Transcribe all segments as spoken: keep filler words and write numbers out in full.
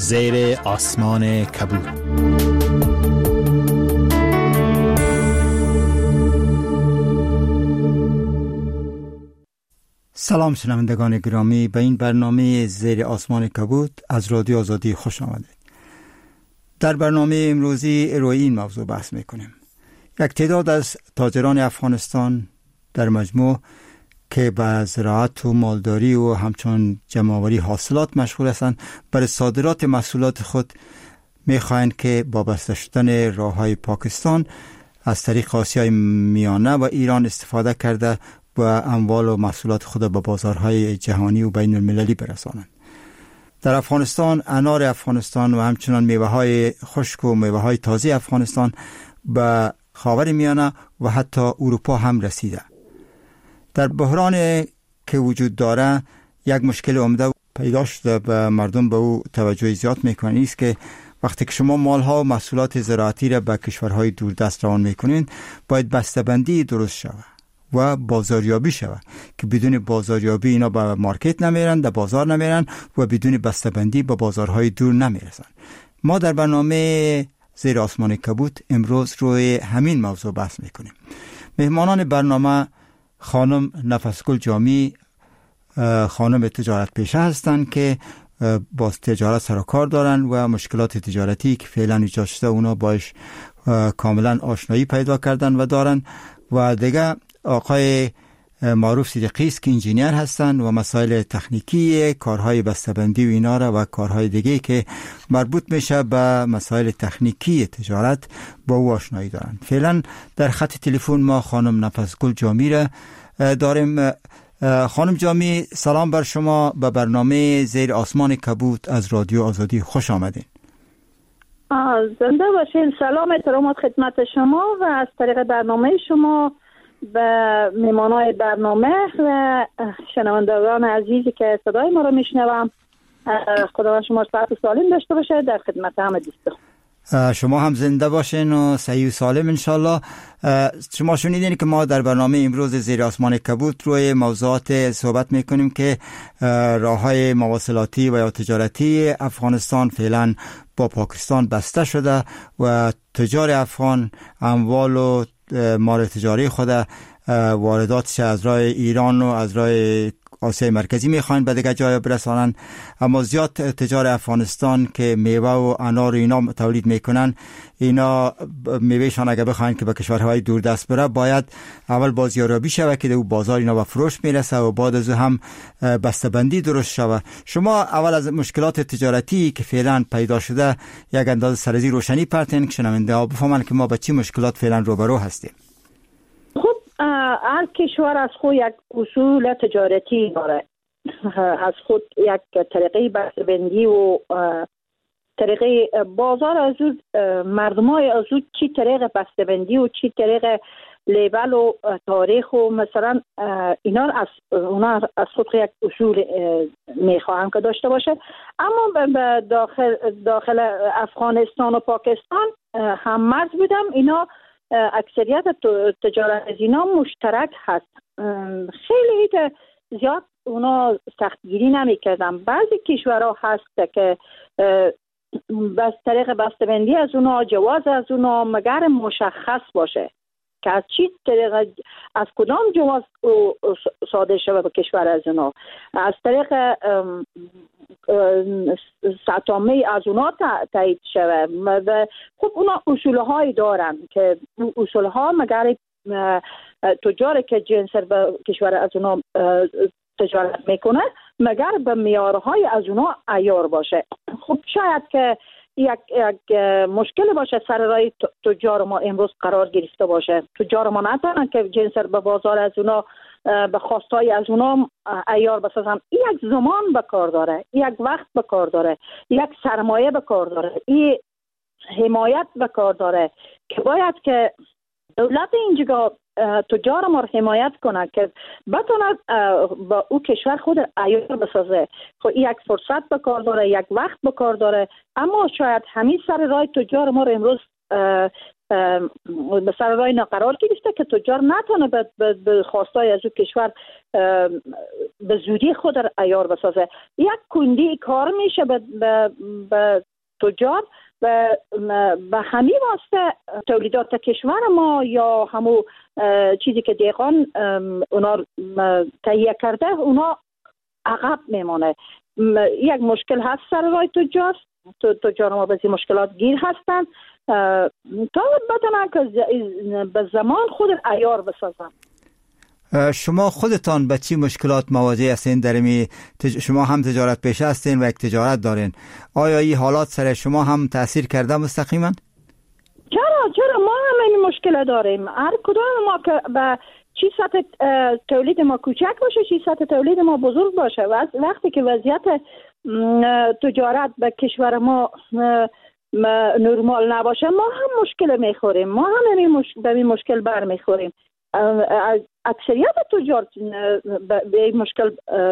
زیر آسمان کبود. سلام شنوندگان گرامی، به این برنامه زیر آسمان کبود از رادیو آزادی خوش آمدید. در برنامه امروزی روی این موضوع بحث میکنیم. یک تعداد از تاجران افغانستان در مجموع که به زراعت و مالداری و همچون جمع‌آوری حاصلات مشغول هستند، برای صادرات محصولات خود میخواهند که با بسته شدن راه‌های پاکستان از طریق آسیای میانه و ایران استفاده کرده و اموال و محصولات خود به بازارهای جهانی و بین المللی برسانند. در افغانستان انار افغانستان و همچنان میوه‌های خشک و میوه‌های تازه افغانستان به خاور میانه و حتی اروپا هم رسیده. در بحران که وجود داره یک مشکل عمده پیدا شده و مردم به او توجه زیاد میکنند، است که وقتی که شما مالها و محصولات زراعتی را به کشورهای دوردست روان میکنین، باید بسته‌بندی درست شود و بازاریابی شود که بدون بازاریابی اینا به مارکت نمیرن، در بازار نمیرن و بدون بسته‌بندی به بازارهای دور نمیرسن. ما در برنامه زیر آسمان کبود امروز روی همین موضوع بحث میکنیم. مهمانان برنامه خانم نفسگل جامی، خانم تجارت پیشه هستند که با تجارت سر و کار دارن و مشکلات تجارتی که فعلا ایجاد شده اونا باش کاملا آشنایی پیدا کردن و دارن. و دیگه آقای معروف صدیقی است که انجینیر هستن و مسائل تکنیکی کارهای بسته‌بندی و اینا را و کارهای دیگه که مربوط میشه به مسائل تکنیکی تجارت با او آشنایی دارن. فعلا در خط تلفن ما خانم نفسگل جامی را داریم. خانم جامی، سلام بر شما، به برنامه زیر آسمان کبود از رادیو آزادی خوش آمدین. زنده باشین. سلام احترامات خدمت شما و از طریق برنامه شما به میمانای برنامه و شنوندگان عزیزی که صدای ما رو میشنوم، خداوند شما صحت و سالم داشته باشه. در خدمت همه دوستان. شما هم زنده باشین و صحیح و سالم انشالله. شما شنیدین که ما در برنامه امروز زیر آسمان کبود روی موضوعات صحبت میکنیم که راههای مواصلاتی و یا تجارتی افغانستان فعلا با پاکستان بسته شده و تجار افغان اموال و مال تجاری خود وارداتش از راه ایران و از راه آسیای مرکزی میخواین به دیگه جای برسانن. اما زیاد تجار افغانستان که میوه و انار و اینا تولید میکنن، اینا میوهشان اگه بخواین که به کشورهای دوردست بره، باید اول بازاریابی شوه که او بازار اینا به فروش میرسه و بعد از هم بسته‌بندی درست شوه. شما اول از مشکلات تجارتی که فعلا پیدا شده یک اندازه سرزی روشنی پرتین که شنونده بفهمن که ما با چی مشکلات فعلا روبرو هستیم. هر کشور از خود یک اصول تجارتی داره، از خود یک طریقه بسته‌بندی و طریقه بازار از اون مردمای از اون چی طریقه بسته‌بندی و چی طریقه لیبل و تاریخ و مثلا اینا از اونا از خود یک اصول میخواهم که داشته باشه. اما داخل داخل افغانستان و پاکستان هم مرز بودم، اینا اکثریت تجارت از اینا مشترک هست. خیلی زیاد اونا سختگیری نمی کردن. بعضی کشورها هست که بس طریق بسته‌بندی از اونا، جواز از اونا مگر مشخص باشه که از چی طریق، از کدام جواز صادر شده به کشور از اونا، از طریق ساتامی از اونا تایید شده. خب اونا اصولهایی دارن که اصولها مگر تجاری که جنسر به کشور از اونا تجارت میکنه مگر به معیارهای از اونا عیار باشه. خب شاید که یک یک مشکل باشه سر راه تجار ما امروز قرار گرفته باشه. تجار ما نتونن که جنسر به بازار از اونا به خواستای از اونا عیار بسازن. یک زمان به کار داره، یک وقت به کار داره، یک سرمایه به کار داره، این حمایت به کار داره که باید که دولت اینجا تجار ما رو حمایت کنه که بتونه با او کشور خود عیار بسازه. خب یک فرصت به کار داره، یک وقت به کار داره. اما شاید همین سر راه تجار ما رو امروز به سر راه ناقرار گرفته که تجار نتونه به خواستای از او کشور به زودی خود عیار بسازه. یک کندی کار میشه به تجار و به همین واسطه تولیدات کشور ما یا همو چیزی که دیگان اونا تهیه کرده اونا عقب میمانه. یک مشکل هست سر راه تجار. تجار ما به مشکلات گیر هستن تا بتونن که به زمان خود عیار بسازن. شما خودتان به چی مشکلات مواجه هستین؟ در می تج... شما هم تجارت پیشه هستین و یک تجارت دارین. آیا این حالات سر شما هم تأثیر کرده مستقیما؟ چرا چرا ما هم این مشکل داریم. هر کدام ما که به چی سطح تولید ما کوچک باشه، چی سطح تولید ما بزرگ باشه و وقتی که وضعیت تجارت به کشور ما نرمال نباشه ما هم مشکل میخوریم. ما هم به این مشکل بر میخوریم. اکثریت تجار به این مشکل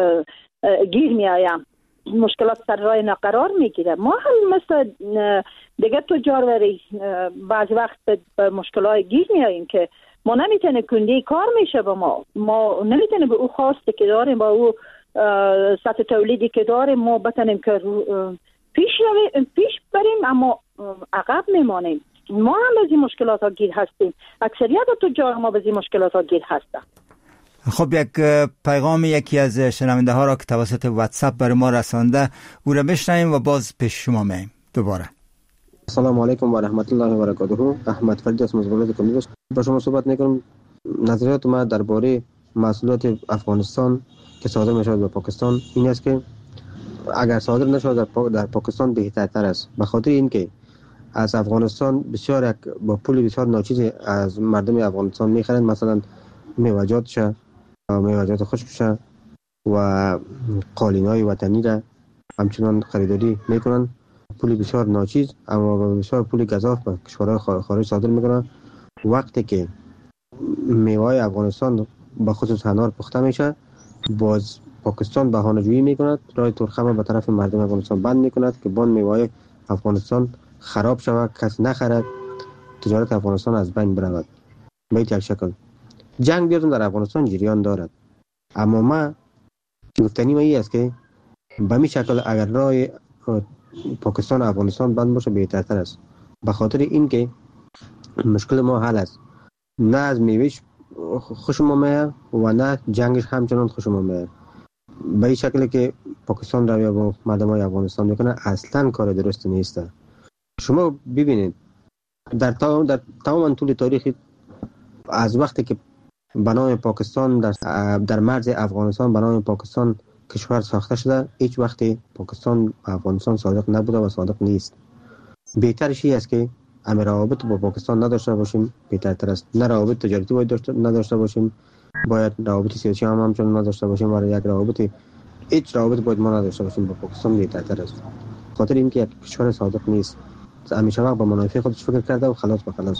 گیر می آیم. مشکلات سر راه ناقرار میگیره. ما هم مثل دیگه تجار وری بعضی وقت به مشکلات گیر می آیم که ما نمیتونه کندی کار میشه با ما. ما نمیتونه به او خواسته که داریم با او سطح تولیدی که داریم ما بتونیم که پیش پیش بریم اما عقب میمانیم. ما هم به این مشکلات ها گیر هستیم. اکثریت تجار ما به این مشکلات ها گیر هستن. خب یک پیغام یکی از شنونده ها را که توسط واتساپ بر ما رسانده او را بشنویم و باز پیش شما میایم دوباره. السلام علیکم و رحمت الله و برکاته. احمد فرید از مزغلات کندوز با شما صحبت میکنم. نظریات ما درباره محصولات افغانستان که صادر میشود به پاکستان این است که اگر صادر نشود در, پا... در پاکستان بهترتر است، به خاطر اینکه از افغانستان بسیار با پول بسیار ناچیزی از مردم افغانستان میخرند، مثلا میوه‌جات میوه‌جات خشکش و قالینای وطنی را همچنان خریداری میکنن. پول بسیار ناچیز اما بسیار پول گزاف به کشورهای خارج صادر میکنن. وقتی که میوه افغانستان به خصوص انار پخته میشه باز پاکستان بهانه‌جویی میکند، راه ترخمه به طرف مردم افغانستان بند میکند که بان میوه افغانستان خراب شود، کس نخرد، تجارت افغانستان از بین برود. به یک شکل جنگ بیرون در افغانستان جریان دارد. اما ما گفتنی ما این است که به این شکل اگر راه پاکستان و افغانستان بند باشه بهترتر است، به خاطر اینکه مشکل ما حل است. نه از میوهش خوش ما میاد و نه جنگش همچنان خوش ما میاد. به این شکلی که پاکستان رویه با مردم های افغانستان میکنه اصلا کار درست نیست. شما ببینید در تمام در تمام طول تاریخ از وقتی که بنای پاکستان در در مرز افغانستان بنای پاکستان کشور ساخته شده هیچ وقتی پاکستان افغانستان صادق نبوده و صادق نیست. بهترش این است که همه روابط با پاکستان نداشته باشیم بهترتر است. نه روابط تجارتی باید نداشته باشیم، باید روابط سیاسی هم همچنان نداشته باشیم و یک روابط هیچ روابط باید ما نداشته باشیم با پاکستان بهترتر است. خاطر اینکه یک کشور صادق نیست، همیشه وقت با منافع خودش فکر کرده و خلاص به خلاص.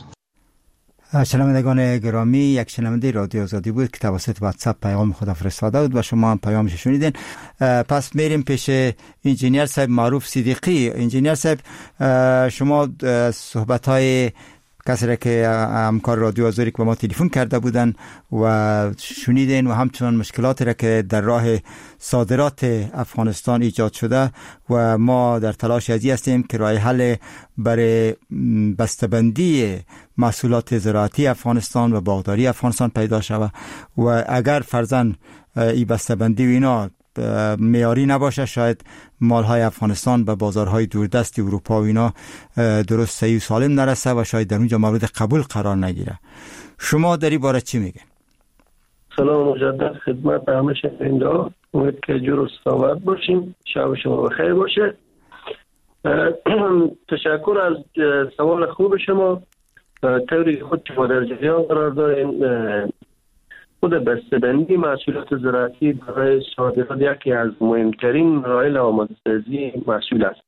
شنوندگان گرامی، یک شنونده رادیو آزادی بود که توسط واتساپ پیام خود فرستاده بود و شما هم پیامش شنیدین. پس میریم پیش انجینیر صاحب معروف صدیقی. انجینیر صاحب، شما صحبت‌های کسی را که همکار رادیو آزادی که با ما تلفن کرده بودن و شنیدین و همچنان مشکلاتی را که در راه صادرات افغانستان ایجاد شده و ما در تلاش ازی هستیم که راه حل برای بسته‌بندی محصولات زراعتی افغانستان و باغداری افغانستان پیدا شود و اگر فرضاً این بسته‌بندی و اینا معیاری نباشه شاید مالهای افغانستان به بازارهای دوردست اروپا و اینا درست صحیح و سالم نرسه و شاید در اونجا مورد قبول قرار نگیره. شما در این باره چی میگین؟ سلام مجدد خدمت همه شنونده‌ها. امید که جور و سلامت باشیم. شب شما بخیر باشه. تشکر از سوال خوب شما. طوری خود شما در جریان قرار دارین خود بسته‌بندی محصولات زراعتی برای صادرات یکی از مهمترین مراحل آماده‌سازی محصول است.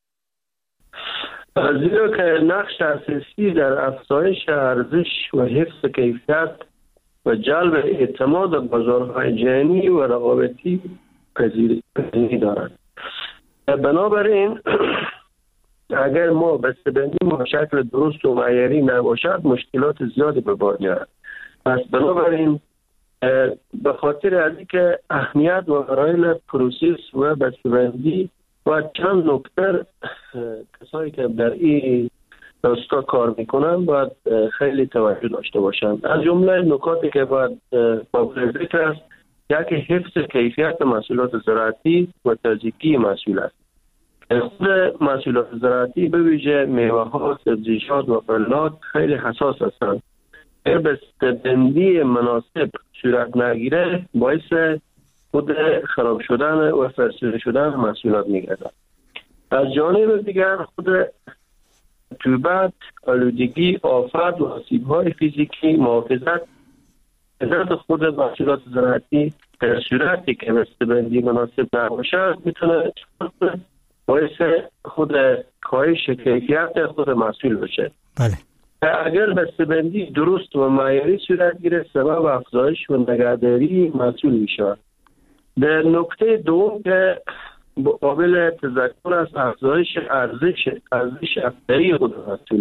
زیرا که نقش اساسی در افزایش ارزش و حفظ کیفیت و جلب اعتماد بازارهای جهانی و رقابتی پذیری دارد. بنابراین اگر ما بسته‌بندی ما شکل درست و معیاری نباشد مشکلات زیادی به بار میارد. پس بنابراین به خاطر از اینکه اهمیت و فرایل پروسس و بسته‌بندی و چند نکته کسایی که در این راستا کار میکنن باید خیلی توجه داشته باشند. از جمله نکاتی که باید قابل ذکر است، یکی حفظ کیفیت محصولات زراعتی و تازگی محصول است. خود محصولات زراعتی به ویژه میوه ها، سبزیجات و فلات خیلی حساس هستند. اگر بسته‌بندی مناسب صورت نگیره باعث خود خراب شدن و فرسوده شدن محصولات میگردد. از جانب دیگر خود رطوبت، آلودگی، آفت و آسیب‌های فیزیکی محافظت از خود محصولات زراعتی در صورتی که بسته‌بندی مناسب نباشد میتونه باعث خود کاهش کیفیت خود محصول بشه. بله. اگر بسته‌بندی درست و معیاری صورت گیره سبب افزایش و نگهداری محصول میشه. در نکته دوم که قابل تذکر است افزایش ارزش ارزش افزایی خود محصول.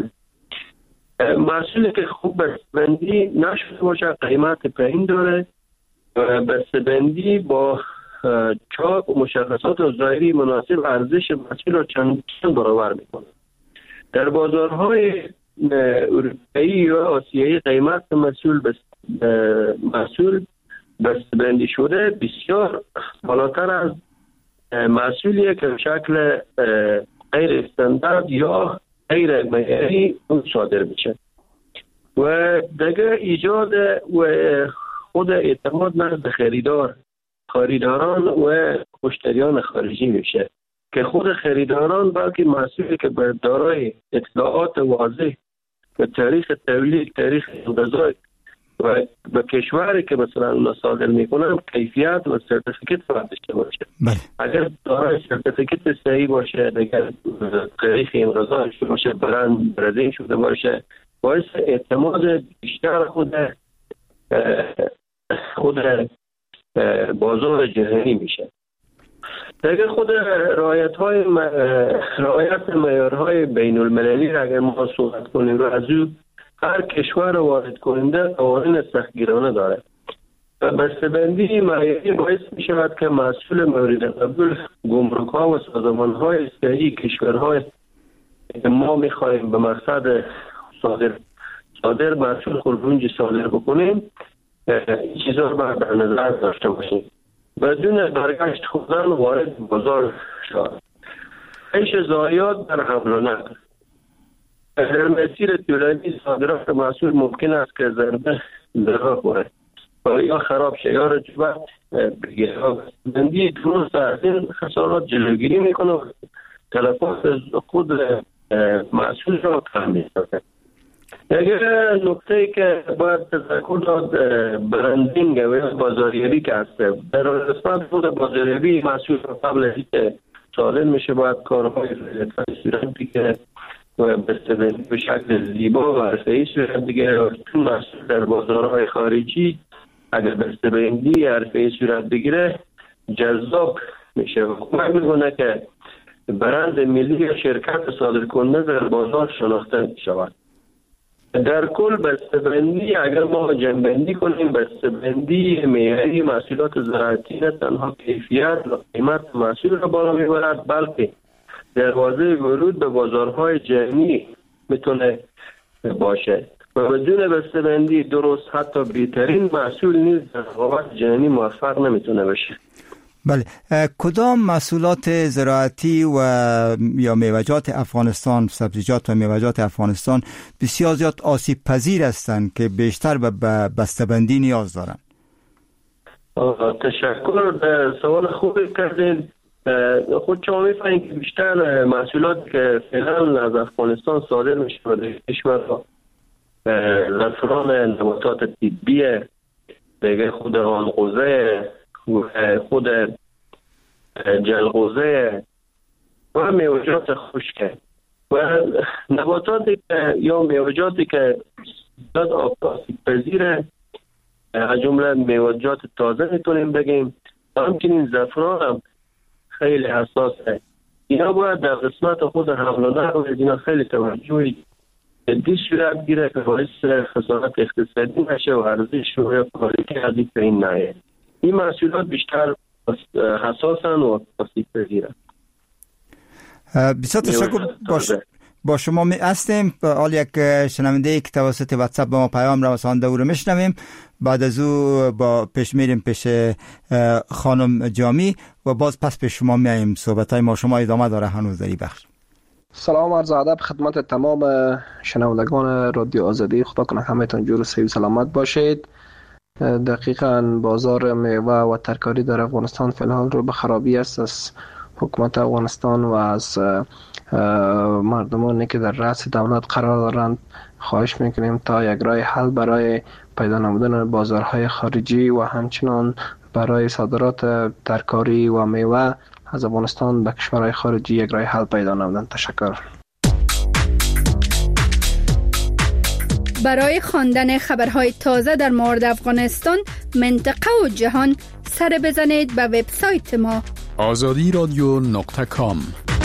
محصولی که خوب بسته‌بندی نشده باشه قیمت پایین داره و بسته‌بندی با چاپ و مشخصات ظاهری مناسب ارزش محصول را چند برابر میکنه. در بازارهای اروپایی و آسیایی قیمت محصول بس محصول بسته‌بندی شده بسیار بالاتر از محصولی که به شکل غیر استاندارد یا غیر معیاری صادر میشه و دیگه ایجاد و خود اعتماد نزد خریدار خریداران و مشتریان خارجی میشه که خود خریداران بلکه محصولی که به دارای اطلاعات واضح و تاریخ تولید، تاریخ غذا و به کشوری که مثلا اونا صادر میکنن کیفیت و سرتیفیکت باید داشته باشه. بله. اگر دارای سرتیفیکت صحیح باشه، اگر تاریخ این غذا داشته باشه، برند برندینگ شده باشه، باعث اعتماد بیشتر خود خود بازار جهانی میشه. اگر خود رعایت های م... رعایت معیارهای بین المللی را اگر ما صحبت کنیم و از او هر کشور وارد کننده قوانین سختگیرانه داره. بسته‌بندی معیاری باعث می شود که محصول مورد قبول گمرک ها و سازمان های استایی کشورهای ما می خواهیم به مقصد صادر صادر محصول خربونجی صادر بکنیم این چیزا رو در نظر داشته باشیم. بدون برگشت خوردن وارد بازار شد. ایش ضایعات در حمل و نقل. در مسیر طولانی صادرات محصول ممکن است که ضربه ضربه خوره و یا خراب شه یا رطوبت بگیره. بسته‌بندی درست از این خسارات جلوگیری میکنه و تلفات خود محصول را کم میسازه. اگر نکته که باید تذکر داد برندینگ و بازاریابی که هست، در قسمت خود بازاریابی محصول قبل از اینکه صادر میشه باید کارهای صورت دیگه و بسته‌بندی به شکل زیبا و حرفه‌ای صورت دیگه. چون محصول در بازارهای خارجی اگر بسته‌بندی حرفه‌ای صورت بگیره جذاب میشه و کمک میکنه که برند ملی یا شرکت صادر کننده در بازار شناخته شود. در کل بسته‌بندی اگر ما جمع‌بندی کنیم بسته‌بندی معیاری محصولات زراعتی نه تنها کیفیت و قیمت محصول را بالا میبرد بلکه دروازه ورود به بازارهای جهانی میتونه باشه و بدون بسته‌بندی درست حتی بهترین محصول نیز در رقابت جهانی موفق نمیتونه بشه. بله. کدام محصولات زراعتی و یا میوه‌جات افغانستان، سبزیجات و میوه‌جات افغانستان بسیار زیاد آسیب پذیر هستند که بیشتر به بسته‌بندی نیاز دارند؟ تشکر، سوال خوبی کردین. خود شما می‌فهمید که بیشتر محصولات که فعلا از افغانستان صادر میشه به کشور زعفران نباتات طبیه، دیگه خود آنقوزه، خود جلغوزه و میوه‌جات خشک و نباتاتی که یا میوه‌جاتی که زیاد آسیب پذیره از جمله میوه‌جات تازه میتونیم بگیم. همچنین زعفران هم خیلی حساسه اینا باید در قسمت خود حمل و نقل اینا خیلی توجه جدی صورت گیره که باعث خسارت اقتصادی نشه و ارزش و کالیتی از این نه. این محصولات بیشتر حساسن و آسیب پذیرن. بسیار تشکر. باش با شما می هستیم. حال یک شنونده که توسط واتساپ به ما پیام رسانده او رو میشنویم. بعد از او با پیش میریم پیش خانم جامی و باز پس پیش شما میاییم. صحبت های ما شما ادامه داره هنوز در این بخش. سلام عرض ادب خدمت تمام شنوندگان رادیو آزادی. خدا کنه همتون جور و صحیح و سلامت باشید. دقیقاً بازار میوه و ترکاری در افغانستان فعلا رو به خرابی است. از حکومت افغانستان و از مردمانی که در رأس دولت قرار دارند خواهش میکنیم تا یک راه حل برای پیدا نمودن بازارهای خارجی و همچنان برای صادرات ترکاری و میوه از افغانستان به کشورهای خارجی یک راه حل پیدا نمودن. تشکر. برای خواندن خبرهای تازه در مورد افغانستان، منطقه و جهان سر بزنید به وبسایت ما آزادی رادیو نقطه کام.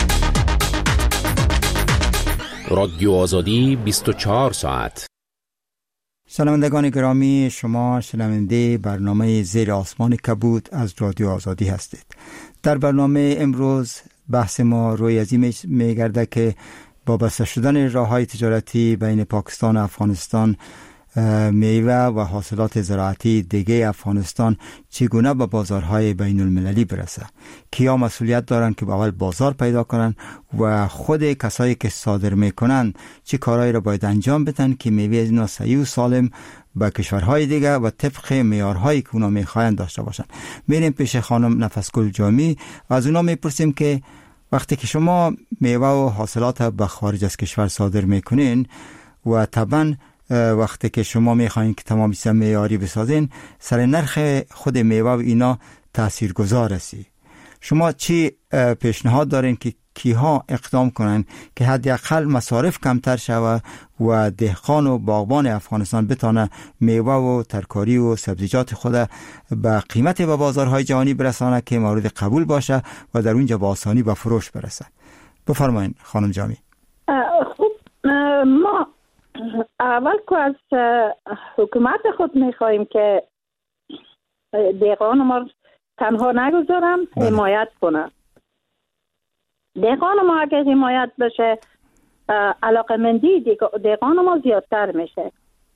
رادیو آزادی بیست و چهار ساعت. شنوندگان گرامی، شما شنونده برنامه زیر آسمان کبود از رادیو آزادی هستید. در برنامه امروز بحث ما روی از این میگرده که با بسته شدن راه‌های تجارتی بین پاکستان و افغانستان، میوه و حاصلات زراعتی دیگه افغانستان چگونه به بازارهای بین المللی برسه، کیا مسئولیت دارن که اول بازار پیدا کنن و خود کسایی که صادر میکنن چه کارهایی را باید انجام بدن که میوه از اینا صحیح و سالم به کشورهای دیگه و طبق معیارهایی که اونا میخواین داشته باشن. میریم پیش خانم نفسگل جامی. از اونا میپرسیم که وقتی که شما میوه و حاصلات به خارج از کشور صادر میکنین و طبعا وقتی که شما میخواین که تمام چیزا معیاری بسازین، سر نرخ خود میوه و اینا تاثیرگذار است. شما چی پیشنهاد دارین که کیها اقدام کنن که حداقل مصارف کمتر شوه و دهقان و باغبان افغانستان بتونه میوه و ترکاری و سبزیجات خود به قیمت به بازارهای جهانی برسانه که مورد قبول باشه و در اونجا با آسانی به فروش برسه؟ بفرمایید خانم جامی. خب ما اول که از حکومت خود میخواییم که دهقان ما تنها نگذارم، حمایت کنه. دهقان ما اگر حمایت بشه، علاقمندی دهقان ما زیادتر میشه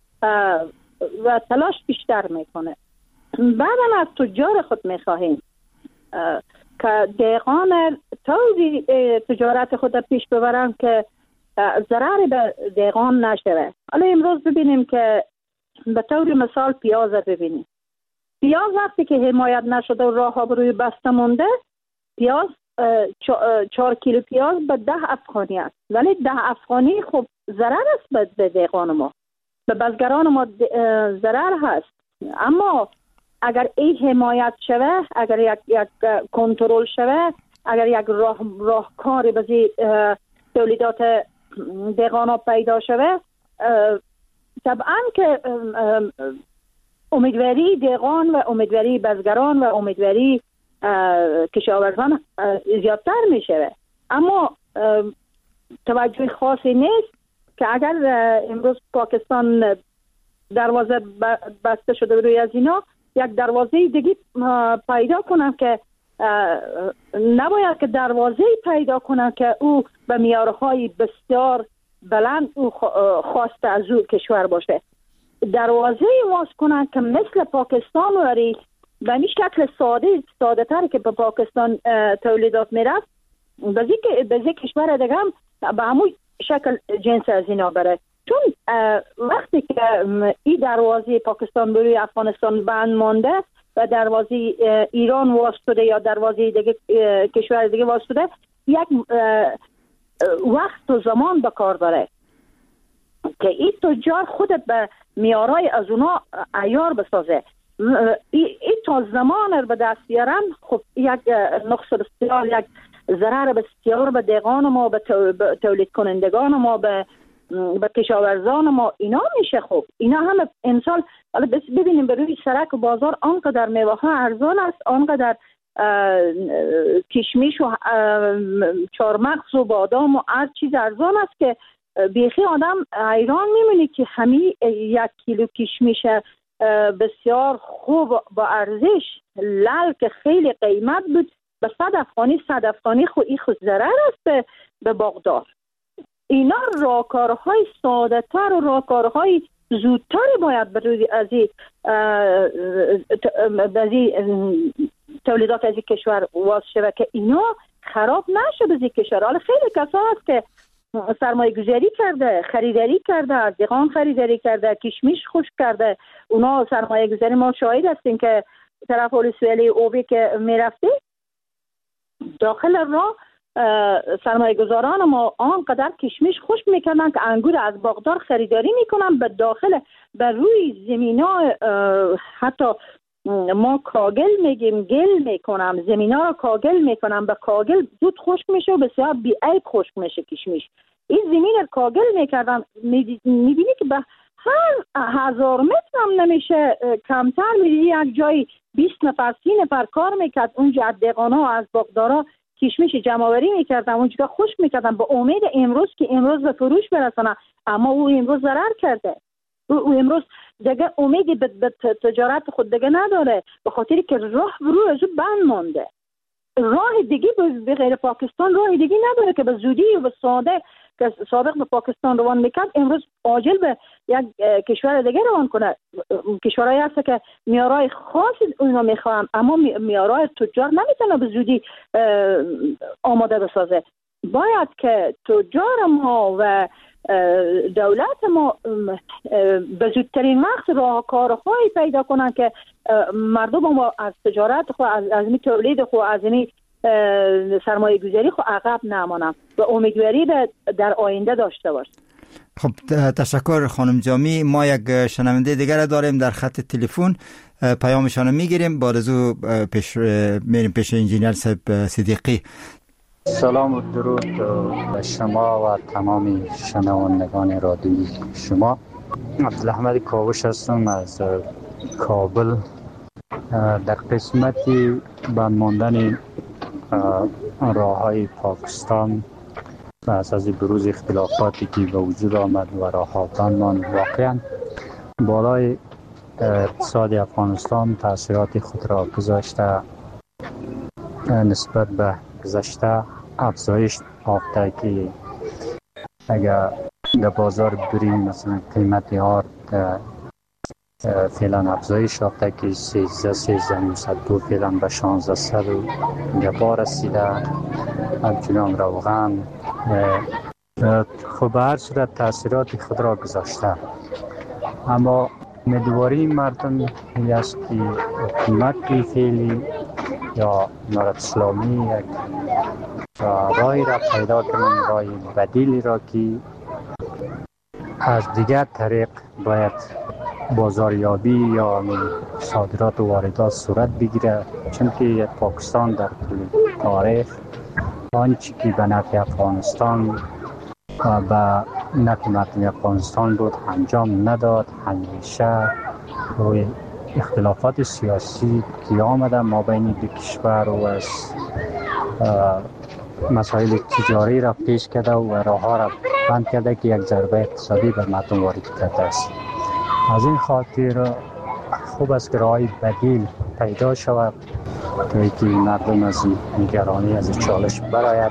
و تلاش بیشتر میکنه. بعدا از تجار خود میخواهیم که دهقان طوری تجارت خود پیش ببرن که ضرر به دهقان نشوه. حالا امروز ببینیم که به طور مثال پیاز ببینیم. پیاز وقتی که حمایت نشده و راه ها بروی بسته مونده، پیاز چهار کیلو پیاز به ده افغانی است، ولی ده افغانی خب ضرر است به دهقان ما، به بزگران ما ضرر هست. اما اگر این حمایت شوه، اگر یک یک کنترل شوه، اگر یک راه راهکاری به تولیدات دهقان پیدا شوه، طبعا که امیدواری دهقان و امیدواری بزگران و امیدواری کشاورزان زیادتر می شود. اما توجه خاصی نیست که اگر امروز پاکستان دروازه بسته شده روی از اینا، یک دروازه دیگه پیدا کنن که نباید که دروازه پیدا کنن که او به معیارهای بسیار بلند او خواسته از او کشور باشه. دروازه واس کنن که مثل پاکستان وری به این شکل ساده ساده تر که به پاکستان تولیدات میرفت، به زی کشور دیگه هم به همون شکل جنس از اینا بره. چون وقتی که این دروازه پاکستان بروی افغانستان بند مانده و دروازه ایران واسطه یا دروازه دیگه کشور دیگه واسطه، یک وقت و زمان به کار داره که این تجار خود به میارای از اونا عیار بسازه. این تا زمان رو به دست بیارن، خب یک نقص بسیار، یک ضرر بسیار به دهقان ما، به تولید کنندگان ما، به به کشاورزان ما اینا میشه. خب اینا هم امسال ببینیم به روی سرک و بازار آنقدر میوه ها ارزان است، آنقدر کشمیش و چارمغز و بادام و هر چیز ارزان است که بیخی آدم حیران میمونه که همین یک کیلو کشمیش بسیار خوب با ارزش لال که خیلی قیمت بود به صد افغانی صد افغانی خو این خود ضرر است به باغدار. اینا راهکارهای ساده تر و راهکارهای زودتر باید بروی از این تولیدات از این کشور واز شود که اینا خراب نشه به این کشور. حالا خیلی کسا هست که سرمایه گذاری کرده، خریداری کرده، از دیگان خریداری کرده، کشمیش خوش کرده. اونا سرمایه گذاری ما شاهد هستیم که طرف ولسوالی اوبی که میرفته داخل راه سرمایه گذاران ما آنقدر کشمیش خوش میکنن که انگور از باغدار خریداری میکنن به داخل به روی زمینا حتی ما کاگل میگیم گل میکنم زمینا رو کاگل میکنم به کاگل زود خشک میشه و بسیار بی عیب خشک میشه کشمیش. این زمین رو کاگل میکردن میبینی که به هر هزار متر هم نمیشه کمتر میدید یک جایی بیست نفر سی نفر کار میکرد اونجا از دیقانا از باغدارا کشمیش جمع‌آوری میکردن اونجا خشک میکردن به امید امروز که امروز به فروش برسونن، اما او امروز ضرر کرده. او امروز دیگه امیدی به تجارت خود دیگه نداره به خاطری که راه رو از او بند مانده. راه دیگه به غیر پاکستان راه دیگه نداره که به زودی و به ساده که سابق به پاکستان روان میکرد امروز عاجل به یک کشور دیگه روان کنه. کشورهایی هست که میارای خاصی اونا میخوان اما میارای تجار نمیتونه به زودی آماده بسازه. باید که تجار ما و دولت ما به زودترین وقت راهکارهایی پیدا کنن که مردم ما از تجارت خود از از می تولید خود از می سرمایه گذاری خود عقب نمانن و امیدواری در آینده داشته باش. خب تشکر خانم جامی. ما یک شنونده دیگر داریم در خط تلفن، پیامشان میگیریم بعد از او پیش میریم پیش انجینیر صاحب صدیقی. سلام و درود به شما و تمام شنوندگان رادیویی شما. عبدالاحمد کاوش هستم از کابل. در قسمتی به ماندن راه‌های پاکستان و اساس بروز اختلافاتی که به وجود آمد و راه‌هایمان واقعا بالای اقتصاد افغانستان تاثیرات خود را گذاشته، نسبت به گذشته افزایش یافته که اگر در بازار بریم مثلا قیمت یار فعلا افزایش یافته که سیزده سیزده نوصد دو فعلا به شانزده صد گبا رسیده. همچنان روغن خب به هر صورت تاثیرات خود را گذاشته، اما امیدواری مردم این است که حکومت فعلی یا امارت اسلامی یک راهی را پیدا کنیم، راه بدیلی را که از دیگر طریق باید بازاریابی یا صادرات و واردات صورت بگیره، چون که پاکستان در طول تاریخ آنچه که به نفع افغانستان و به نفع مردم افغانستان بود انجام نداد. همیشه روی اختلافات سیاسی که آمده ما بین دو کشور و از مسائل تجاری را پیش کرده و راه ها را بند کرده که یک ضربه اقتصادی بر مردم وارد کرده است. از این خاطر خوب است که راهی بدیل پیدا شود تا اینکه مردم از این نگرانی از چالش برآید.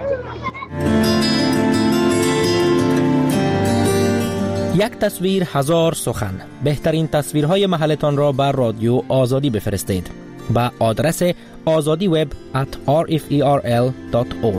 یک تصویر هزار سخن. بهترین تصویرهای محلتان را بر رادیو آزادی بفرستید با آدرس آزادی وب ات آر اف ای آر ال دات اورگ.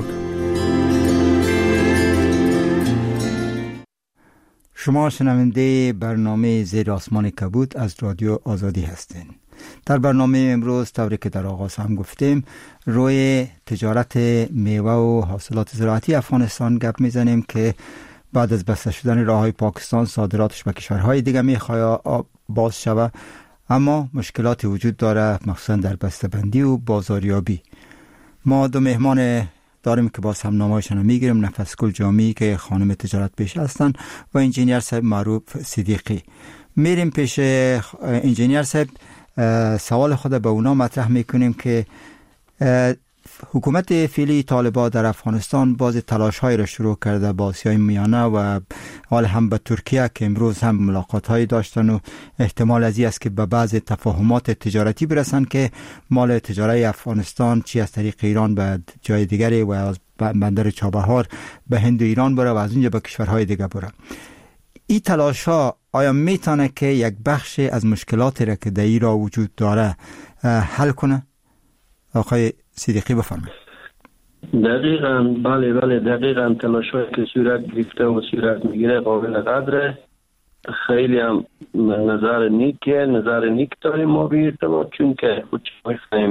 شما شنونده برنامه زیر آسمان کبود از رادیو آزادی هستین. در برنامه امروز طوری که در آغاز هم گفتیم روی تجارت میوه و حاصلات زراعتی افغانستان گپ میزنیم که بعد از بسته شدن راههای پاکستان صادراتش به کشورهای دیگه میخواد باز شود، اما مشکلاتی وجود داره مخصوصا در بسته‌بندی و بازاریابی. ما دو مهمان داریم که باز هم نامه‌هاشون میگیریم، نفسگل جامی که خانم تجارت پیش هستن و انجینیر صاحب معروف صدیقی. میریم پیش انجینیر صاحب، سوال خود به اونا مطرح میکنیم که حکومت فعلی طالبان در افغانستان باز تلاش‌های را شروع کرده با آسیای میانه و حال هم به ترکیه که امروز هم ملاقات‌هایی داشتن و احتمال از این است که به بعض تفاهمات تجارتی برسن که مال تجاری افغانستان چی از طریق ایران به جای دیگری و از بندر چابهار به هند و ایران بره و از اونجا به کشورهای دیگه بره. این تلاش‌ها آیا میتونه که یک بخش از مشکلاتی را که در ایران وجود داره حل کنه؟ آقای صدیقی بفرمایید. دقیقاً بله بله دقیقاً تلاش‌هایی که صورت گرفته و صورت میگیره قابل قدره. خیلی هم نظر نیکه نظر نیک داریم ما به ارتباط، چون که خود می‌فهمیم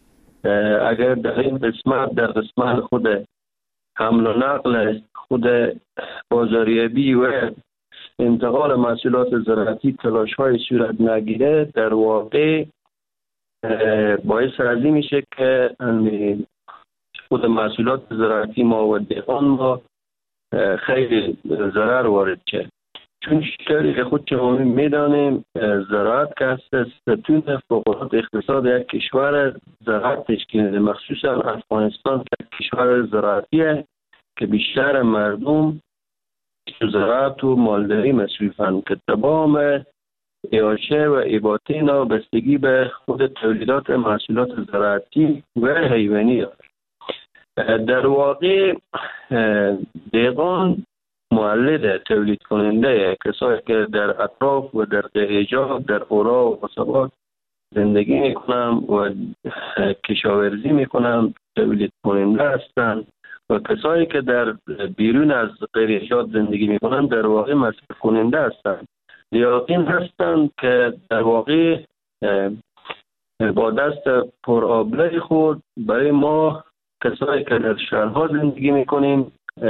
اگر در این قسمت در قسمت خود حمل و نقل، خود بازاریابی و انتقال محصولات زراعتی تلاش‌های صورت نگیره، در واقع باعث ازی میشه که خود محصولات زراعتی ما و دهقان ما خیلی ضرر وارد شه. چون شکلی که خود شما میدانیم زراعت که هست ستون فوق‌العاده اقتصاد یک کشور زراعت تشکیل میده، مخصوصا افغانستان که کشور زراعتیه که بیشتر مردم زراعت و مالداری مصروفن که تمام ایاشه و ایباته اینا بستگی به خود تولیدات محصولات زراعتی و حیوانی داره. در واقع دهقان مولد تولید کننده کسایی که در اطراف و در دهجا در اورا و قصبات زندگی میکنن و کشاورزی میکنن تولید کننده هستند و کسایی که در بیرون از قریشات زندگی میکنن در واقع مصرف کننده هستند. یقین هستند که در واقع با دست پرآبله خود برای ما کسایی که در شهرها زندگی میکنیم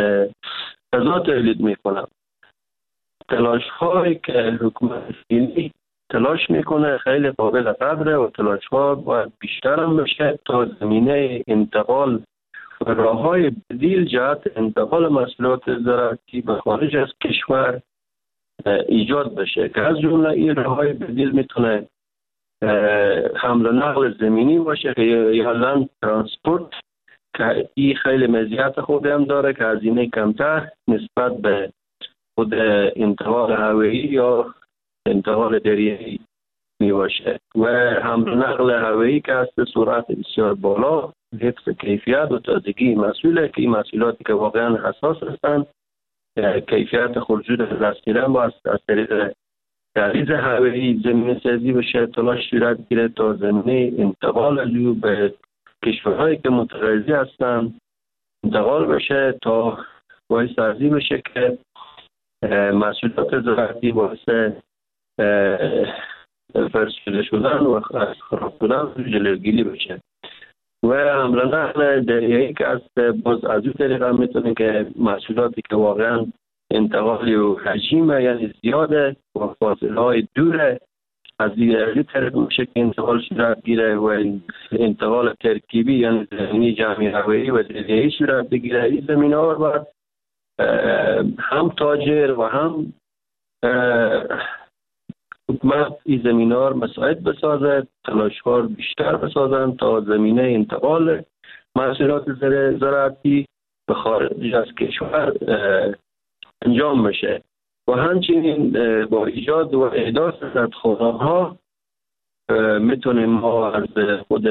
غذا تولید میکنن. تلاش هایی که حکومت فعلی تلاش میکنه خیلی قابل قدره و تلاش ها باید بیشتر هم بشه تا زمینه انتقال و راه های بدیل جهت انتقال محصولات زراعتی به خارج از کشور ایجاد بشه که از جمله این راه های بدیل میتونه حمل و نقل زمینی باشه که یا لند ترانسپورت که این خیلی مزیت خود هم داره که هزینه کمتر نسبت به خود انتقال هوایی یا انتقال دریایی می باشه و حمل و نقل هوایی که هست سرعت بسیار بالا، حفظ کیفیت و تازگی محصوله که این محصولاتی که واقعا حساس هستند کیفیت خروجی از دست گیرن با از طریق تغییر هوایی زمین سازی بشه، تلاش صورت گیره تا زمینه انتقال از او به کشورهایی که متغیری هستن انتقال بشه تا باعث سازی بشه که محصولات زراعتی باعث فرسوده شدن و خراب شدن جلوگیری بشه و حمل و نقل دریایی که از باز از اون طریقه میتونه که محصولاتی که واقعا انتقالی و حجیمه یعنی زیاده و فاصله های دوره از این طریق میشه که انتقال صورت گیره و انتقال ترکیبی یعنی زمینی جمعی هوایی و دریایی صورت بگیره. این زمینه ها باید هم تاجر و هم حکومت این زمینه ها مساعد بسازد، تلاش‌ها بیشتر بسازن تا زمینه انتقال محصولات زراعتی به خارج از کشور انجام بشه و همچنین با ایجاد و احداث زدخانه‌ها میتونیم ما از خود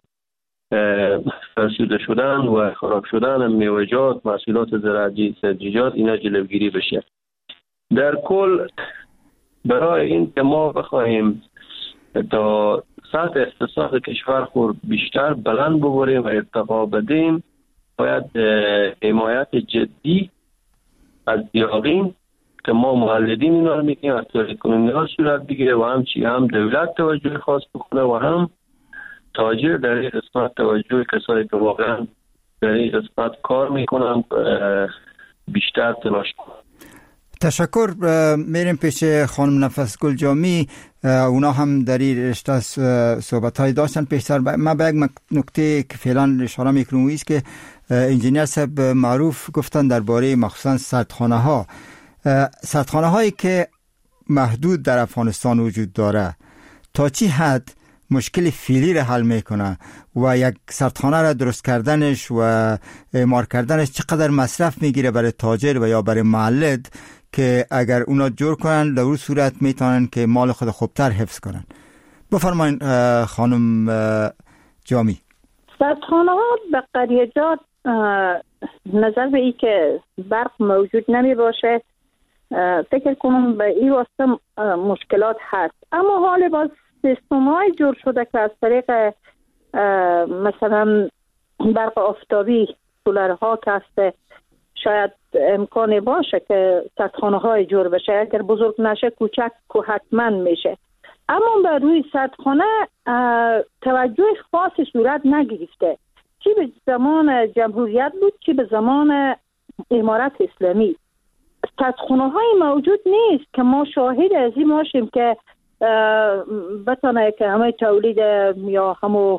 فرسوده شدن و خراب شدن میوه‌جات، محصولات زراعتی، سبزیجات اینا جلوگیری بشه. در کل برای این که ما بخواهیم تا سطح اقتصاد کشور خود بیشتر بلند ببریم و ارتقا بدیم باید حمایت جدی از یاغین که ما مولدین اینا رو میکنیم از تولید کننده ها صورت بگیره و همچی هم دولت توجه خاص بکنه و هم تاجر در این قسمت توجه کسایی که واقعا در این قسمت کار میکنن بیشتر تلاش کنن. تشکر. میریم پیش خانم نفس گل جامی، اونا هم در این رشته صحبت های داشتن پیشتر. من به یک نکته که فعلا اشاره میکنم ایست که انجینیر صاحب معروف گفتن درباره مخصوصا سردخانه ها سردخانه هایی که محدود در افغانستان وجود داره تا چی حد مشکل فعلی را حل میکنه و یک سردخانه را درست کردنش و اعمار کردنش چقدر مصرف میگیره برای تاجر و یا برای مولد که اگر اونا جور کنن در اون صورت میتونن که مال خود خوبتر حفظ کنن. بفرمایین خانم جامی. سردخانه ها به قریجات نظر به ای که برق موجود نمی باشه فکر کنم به این واسطه مشکلات هست، اما حال باز سیستم های جور شده که از طریق مثلا برق آفتابی سولرها که هست شاید امکانی باشه که سردخانه های جور بشه، اگر بزرگ نشه کوچک که حتما میشه. اما به روی سردخانه توجه خاصی صورت نگرفته، چی به زمان جمهوریت بود چی به زمان امارت اسلامی. سردخانه های موجود نیست که ما شاهد از این باشیم که بتانه که همه تولید یا همو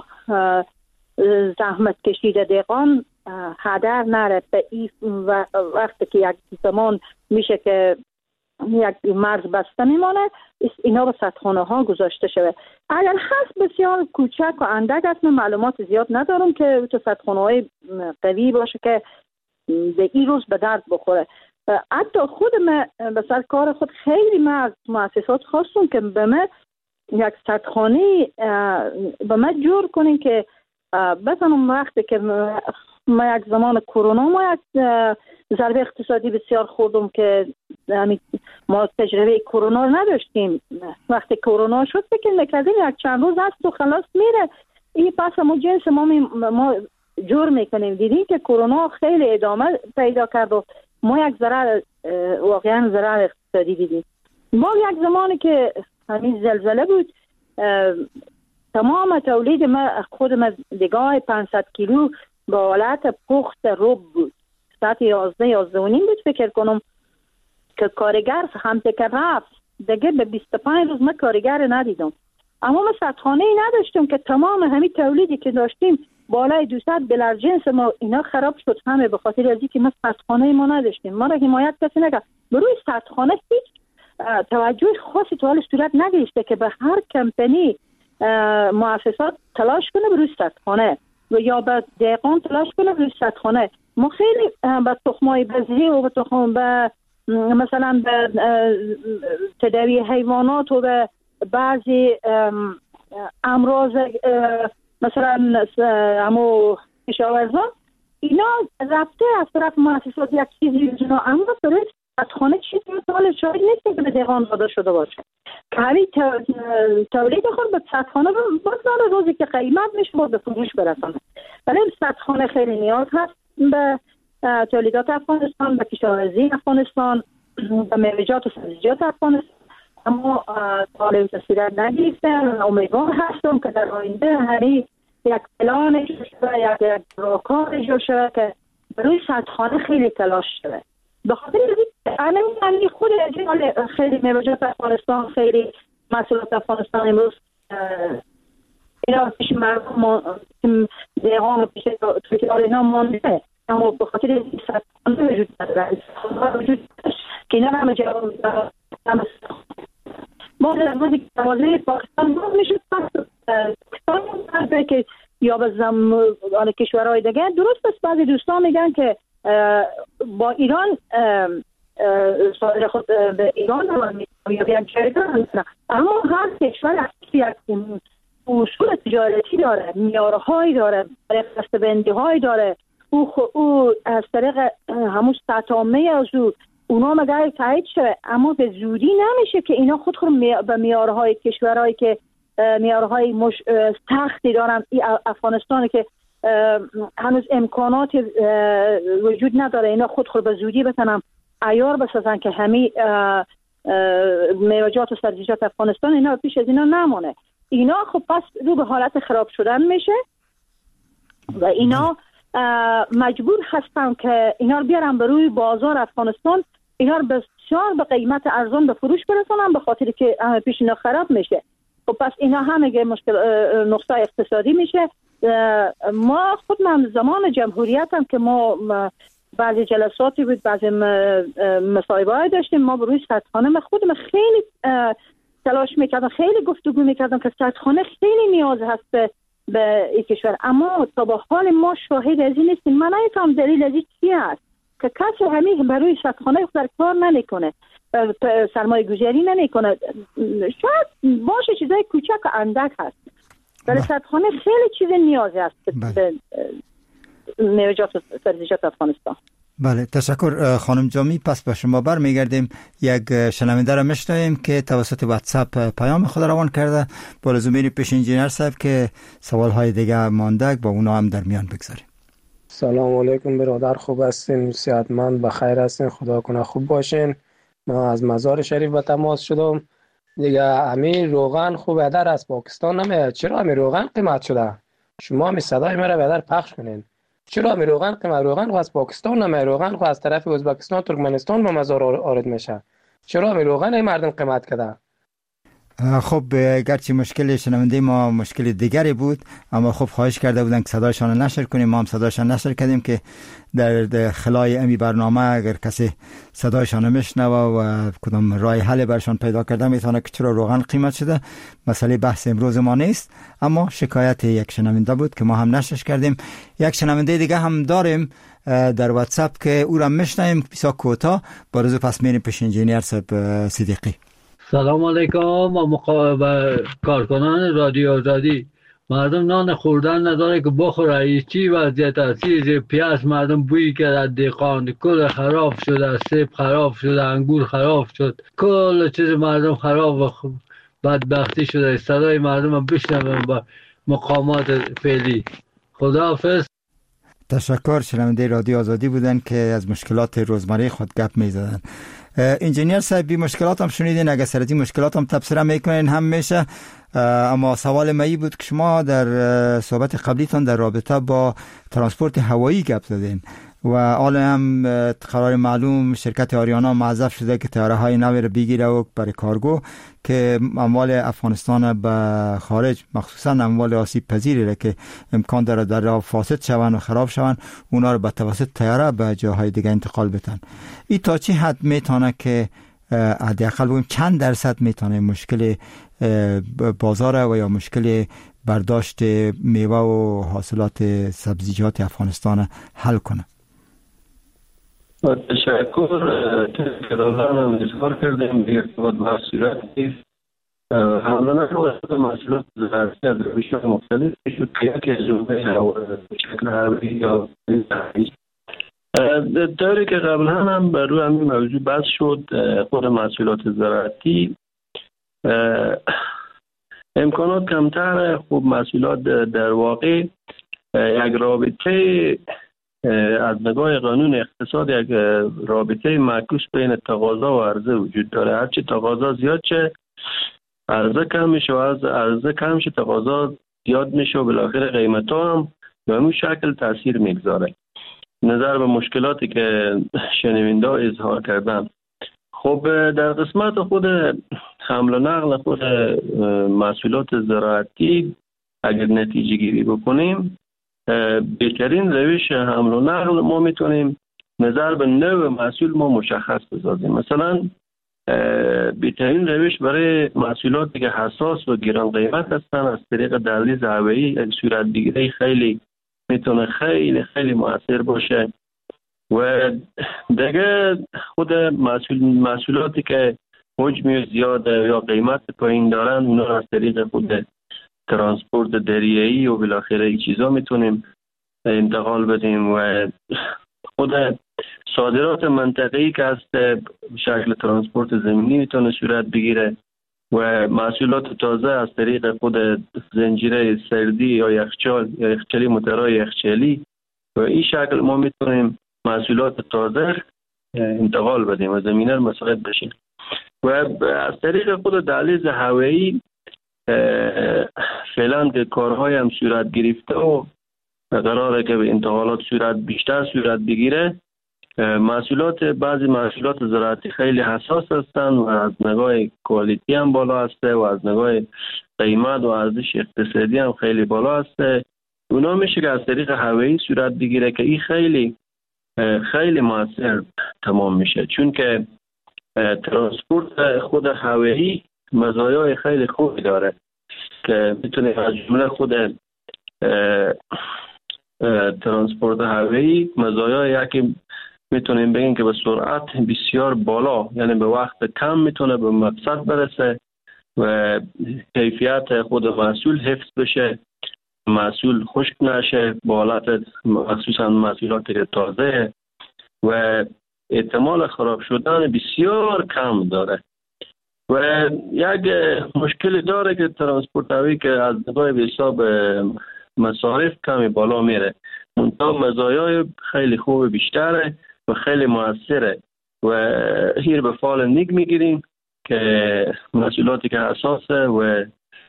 زحمت کشیده دیگان هدر نره به این وقتی که یک زمان میشه که یک مرز بسته میمانه اینا به سردخانه ها گذاشته شده. اگر هست بسیار کوچک و اندک است، من معلومات زیاد ندارم که تو سردخانه های قوی باشه که به این روز به درد بخوره. حتی خود من به سر کار خود خیلی من از مؤسسات خواستم که به من یک سردخانه به من جور کنین که بتونم وقتی که ما یک زمان کرونا ما یک ضربه اقتصادی بسیار خوردم که ما تجربه کرونا رو نداشتیم. وقتی کرونا شد فکر میکردیم یک چند روز هست و خلاص میره، این پس ما جنس ما, ما جور میکنیم. دیدیم که کرونا خیلی ادامه پیدا کرد و ما یک ضرر واقعا ضرر اقتصادی دیدیم. ما یک زمانی که همین زلزله بود تمام تولید ما خود ما دیگاه پانصد کیلو با حالت پخت رب بود، ساعت یازده یازده و نیم بود فکر کنم که کارگر هم که رفت دیگه به بیست و پنج روز من کارگر ندیدم. اما ما سردخانه ای نداشتیم که تمام همین تولیدی که داشتیم بالای دویست بلرجنس ما اینا خراب شد همه به خاطر از اینکه ما سردخانه ما نداشتیم. ما را حمایت کسی نکرد. بروی سردخانه هیچ توجه خاصی تو حال صورت نگرفته که به هر کمپانی مؤسسات تلاش کنه بروی سردخانه و یا به دهقان تلاش کنه بروی سردخانه. ما خیلی به تخمای بزری و به تخم به مثلا به تداوی حیوانات و به بعضی امراض مثلا همو کشاورزان اینا رفته از طرف مؤسسات یک چیزی جنا، اما برای سردخانه چیزی مثال شاید نیست که به دهقان داده شده باشه که همین تولید خود به سردخانه بازار روزی که قیمت میشه باید به فروش برسانه. ولی سردخانه خیلی نیاز هست به تولیدات افغانستان، به کشاورزی افغانستان، به میوه‌جات و سبزیجات افغانستان. اما طالب تصویرات نگیسته. امیدوار هستم که در آینده هری یک پلان جو شده، یک راهکار جو شده که بروی سردخانه خیلی تلاش شده. به خاطر اینکه خود خیلی میوه‌جات افغانستان، خیلی محصولات افغانستان امروز اینا پیش مردم دهقان و پیش تجار اینا مانده، اما به خاطر اینکه سردخانه وجود نداره وجود که اینا همه جواب ما در روزی که دوازده پاکستان باز میشد پاکستان که یا به زم کشورهای دیگه درست است. بعضی دوستان میگن که با ایران صادر خود به ایران یا به یک جایگاه، اما هر کشور یک اصول تجارتی داره، معیارهایی داره، دستبندی هایی داره. او او از طریق همون ستامه از او اونا مگر تایید شده، اما به زودی نمیشه که اینا خود خود به معیارهای کشورهایی که معیارهای مش... سختی دارن. این افغانستان که هنوز امکانات وجود نداره اینا خود خود به زودی بتونن عیار بسازن که همین میوه‌جات و سبزیجات افغانستان اینا پیش از اینا نمونه. اینا خب پس رو به حالت خراب شدن میشه و اینا مجبور هستن که اینا رو بیارن به روی بازار افغانستان، اینا رو بسیار به قیمت ارزان به فروش برسونن به خاطر که همه پیش اینا خراب میشه. خب پس اینا همه مشکل نقطه اقتصادی میشه. ما خود من زمان جمهوریت هم که ما بعضی جلساتی بود، بعضی مصاحبه‌ای داشتیم، ما به روی سردخانه خودم خیلی تلاش میکردم، خیلی گفتگو میکردم که سردخانه خیلی نیاز هست به, به این کشور، اما تا به حال ما شاهد از این نیستیم. من نمی‌فهمم دلیل از این چی است که کسی همین برای سردخانه در کار نمیکنه، سرمایه گذاری نمیکنه. شاید باشه چیزای کوچک و اندک هست، ولی سردخانه خیلی چیز نیازی است به میوه‌جات و سبزیجات افغانستان. بله، تشکر خانم جامی. پس به شما بر میگردیم. یک شنونده را میشنویم که توسط واتساپ پیام خود روان کرده. با لزومی پیش انجینر صاحب که سوال های دیگه مانده با اونا هم در میان بگذاریم. سلام علیکم برادر، خوب هستین؟ صحتمند بخیر هستین؟ خدا کنه خوب باشین. ما از مزار شریف به تماس شدم دیگه. امیر روغن خوب ادر از پاکستان نمیاد. چرا امیر روغن قیمت شده؟ شما می صدای مرا ادر پخش کنین. چرا امیر روغن قیمت روغن خو از پاکستان نمیاد؟ روغن خو از طرف ازبکستان ترکمنستان به مزار وارد میشه. چرا امیر روغن این مردم قیمت کرده؟ خب گرچه مشکل شنونده ما مشکل دیگری بود، اما خب خواهش کرده بودن که صدایشان نشر کنیم. ما هم صدایشان نشر کردیم که در خلای امی برنامه اگر کسی صدایشان میشنوه و کدام راه حل برشان پیدا کرده میتونه که چرا روغن قیمت شده. مسئله بحث امروز ما نیست، اما شکایت یک شنونده بود که ما هم نشرش کردیم. یک شنونده دیگه هم داریم در واتساپ که او را میشنویم بسیار کوتاه. با رضا پس میریم پیش انجینیر صاحب صدیقی. سلام علیکم. ما مقابل کارکنان رادیو آزادی، مردم نان خوردن نداره که بخوره. ای چی وضعیت است؟ چیز پیاز مردم بوی کرده، دیقان کل خراب شده، سیب خراب شده، انگور خراب شد، کل چیز مردم خراب و بدبختی شده. صدای مردم هم بشنویم با مقامات فعلی. خداحافظ. تشکر. شنونده رادیو آزادی بودن که از مشکلات روزمره خود گپ میزدن. انجینیر صاحب بی مشکلات هم شنیدین، اگر سر این مشکلات هم تبصره میکنین هم میشه. اما سوال مایی بود که شما در صحبت قبلیتان در رابطه با ترانسپورت هوایی گپ زدین و حالا هم قرار معلوم شرکت آریانا معذف شده که طیاره های نوی رو بگیره و برای کارگو که اموال افغانستان به خارج، مخصوصا اموال آسیب پذیری را که امکان داره در راه فاسد شوند و خراب شوند، اونا رو به توسط طیاره به جاهای دیگه انتقال بدن. این تا چی حد میتونه که حداقل بگیم چند درصد میتونه مشکل بازار و یا مشکل برداشت میوه و حاصلات سبزیجات افغانستان حل کنه؟ تشکر. تکراران هم اظهار کردیم به ارتباط با صورت نیست. حمله نقل محصولات زراعتی از روش‌های مختلف شد که یکی از اونها شکل هوایی یا طوری که قبلا هم بر روی همین موضوع بحث شد. خود محصولات زراعتی امکانات کمتر. خوب محصولات در واقع یک رابطه از نگاه قانون اقتصاد یک رابطه معکوس بین تقاضا و عرضه وجود داره. هرچی تقاضا زیاد شه عرضه کم میشه و از عرضه کم شه تقاضا زیاد میشه و بالاخره قیمت ها هم به همون شکل تاثیر میگذاره. نظر به مشکلاتی که شنونده ها اظهار کردن. خب در قسمت خود حمل و نقل خود محصولات زراعتی اگر نتیجه گیری بکنیم، بهترین روش حمل و نقل ما میتونیم نظر به نوع محصول ما مشخص بسازیم. مثلا بهترین روش برای محصولاتی که حساس و گران قیمت هستن از طریق دهلیز هوایی صورت بگیره خیلی میتونه خیلی خیلی مؤثر باشه. و دیگه خود محصول محصولاتی که حجم زیاد یا قیمت پایین دارن اونا از طریق خود ترانسپورت دریایی و بالاخره این چیزا میتونیم انتقال بدیم. و خود صادرات منطقه‌ای که از شکل ترانسپورت زمینی میتونه صورت بگیره و محصولات تازه از طریق خود زنجیره سردی یا یخچال یا یخچالی مترای یخچالی و این شکل ما میتونیم محصولات تازه انتقال بدیم و زمینه مساعد بشیم. و از طریق خود دهلیز هوایی فعلا که کارهای هم صورت گرفته و قراره که به انتقالات صورت بیشتر صورت بگیره. محصولات بعضی محصولات زراعتی خیلی حساس هستند و از نگاه کوالیتی هم بالا هسته و از نگاه قیمت و ارزش اقتصادی هم خیلی بالا هسته. اونا میشه که از طریق هوایی صورت بگیره که این خیلی خیلی مؤثر تمام میشه، چون که ترانسپورت خود هوایی مزایای خیلی خوبی داره که میتونه از جمله خود ترانسپورت هوایی، مزایای یکی میتونیم بگیم که به سرعت بسیار بالا، یعنی به وقت کم میتونه به مقصد برسه و کیفیت خود محصول حفظ بشه، محصول خشک نشه، بالات مخصوصا محصولات تازه و احتمال خراب شدن بسیار کم داره. و یک مشکلی داره که ترانسپورت هوایی که از نگاه به حساب مصارف کمی بالا میره، منتها مزایای خیلی خوب بیشتره و خیلی موثره و هیر به فال نیگ میگیریم که محصولاتی که اساسه و